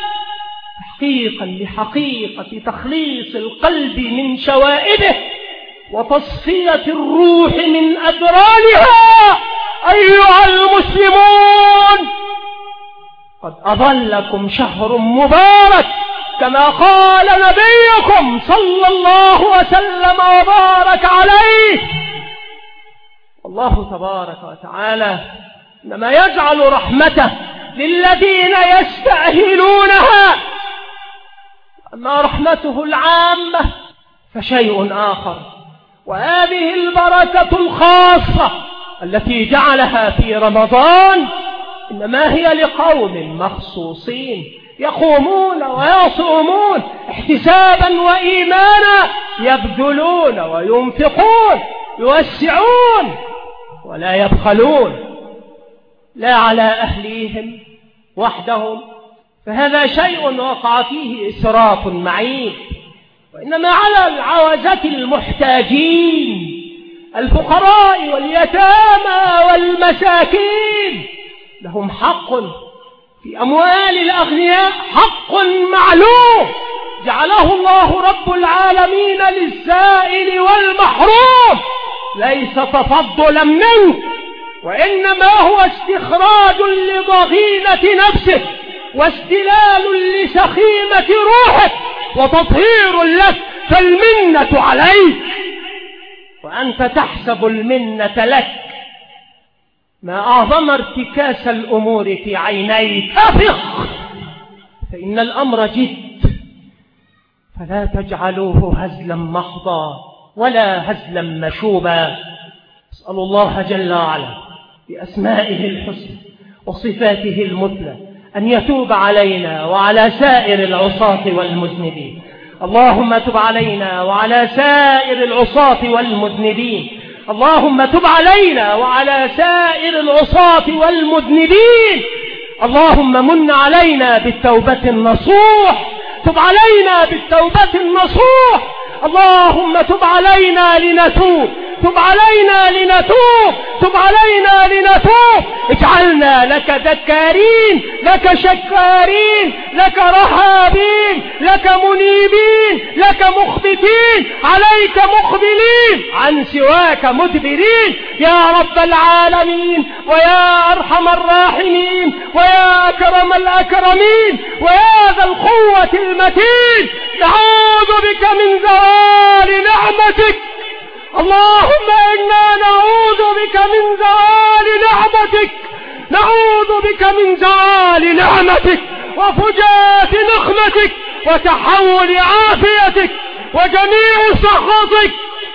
تحقيقا لحقيقة تخليص القلب من شوائبه وتصفية الروح من أدرانها. أيها المسلمون، قد أظلكم شهر مبارك كما قال نبيكم صلى الله وسلم وبارك عليه. الله تبارك وتعالى إنما يجعل رحمته للذين يستأهلونها، أما رحمته العامة فشيء آخر. وهذه البركة الخاصة التي جعلها في رمضان إنما هي لقوم مخصوصين يقومون ويصومون احتسابا وإيمانا، يبذلون وينفقون، يوسعون ولا يبخلون، لا على أهليهم وحدهم، فهذا شيء وقع فيه إسراف معيب. وإنما على العوزة المحتاجين الفقراء واليتامى والمساكين لهم حق في أموال الأغنياء، حق معلوم جعله الله رب العالمين للسائل والمحروم، ليس تفضلا منه، وإنما هو استخراج لضغينة نفسه واستلال لسخيمة روحه، وتطهير لك، فالمنة عليك وأنت تحسب المنة لك. ما أعظم ارتكاس الأمور في عينيك، أفق، فإن الأمر جد، فلا تجعلوه هزلا محضا ولا هزلا مشوبا. أسأل الله جل وعلا بأسمائه الحسنى وصفاته المثلى أن يتوب علينا وعلى سائر العصاة والمذنبين. اللهم تب علينا وعلى سائر العصاة والمذنبين. اللهم تب علينا وعلى سائر العصاة والمذنبين. اللهم من علينا بالتوبة النصوح، تب علينا بالتوبة النصوح. اللهم تب علينا لنتوب، تب علينا لنتوب، تب علينا لنتوب. اجعلنا لك ذكارين، لك شكارين، لك رهابين، لك منيبين، لك مخبتين، عليك مقبلين، عن سواك مدبرين يا رب العالمين ويا أرحم الراحمين ويا أكرم الأكرمين ويا ذا القوة المتين. نعوذ بك من زوال نعمتك. اللهم إنا نعوذ بك من زوال نعمتك، نعوذ بك من زوال نعمتك وفجاءة نقمتك وتحول عافيتك وجميع سخطك.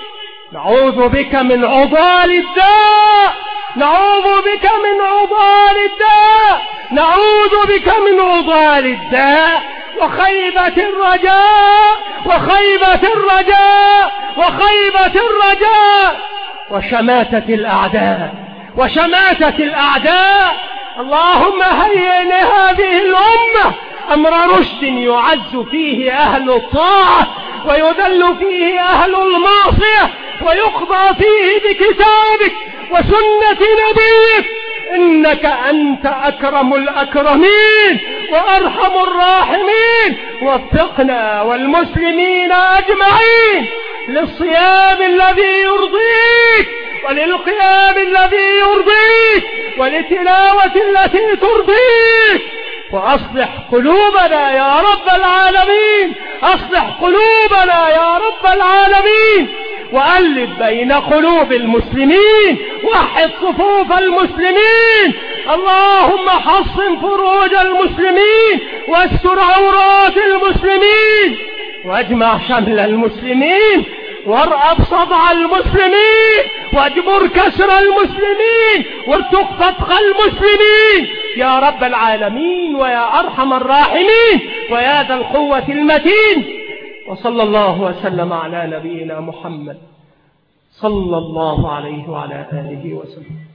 نعوذ بك من عضال الداء، نعوذ بك من عضال الداء، نعوذ بك من عضال الداء وخيبة الرجاء، وخيبة الرجاء، وخيبة الرجاء وشماتة الأعداء، وشماتة الأعداء. اللهم هيئ لهذه الأمة أمر رشد يعز فيه أهل الطاعة ويذل فيه أهل المعصية ويقضى فيه بكتابك وسنة نبيك، إنك أنت أكرم الأكرمين وأرحم الراحمين. وفقنا والمسلمين أجمعين للصيام الذي يرضيك وللقيام الذي يرضيك وللتلاوة التي ترضيك. وأصلح قلوبنا يا رب العالمين، أصلح قلوبنا يا رب العالمين، وألف بين قلوب المسلمين، وحد صفوف المسلمين. اللهم حصن فروج المسلمين واستر عورات المسلمين واجمع شمل المسلمين وارأب صدع المسلمين واجبر كسر المسلمين وارتق فتق المسلمين يا رب العالمين ويا أرحم الراحمين ويا ذا القوة المتين. وصلى الله وسلم على نبينا محمد صلى الله عليه وعلى آله وسلم.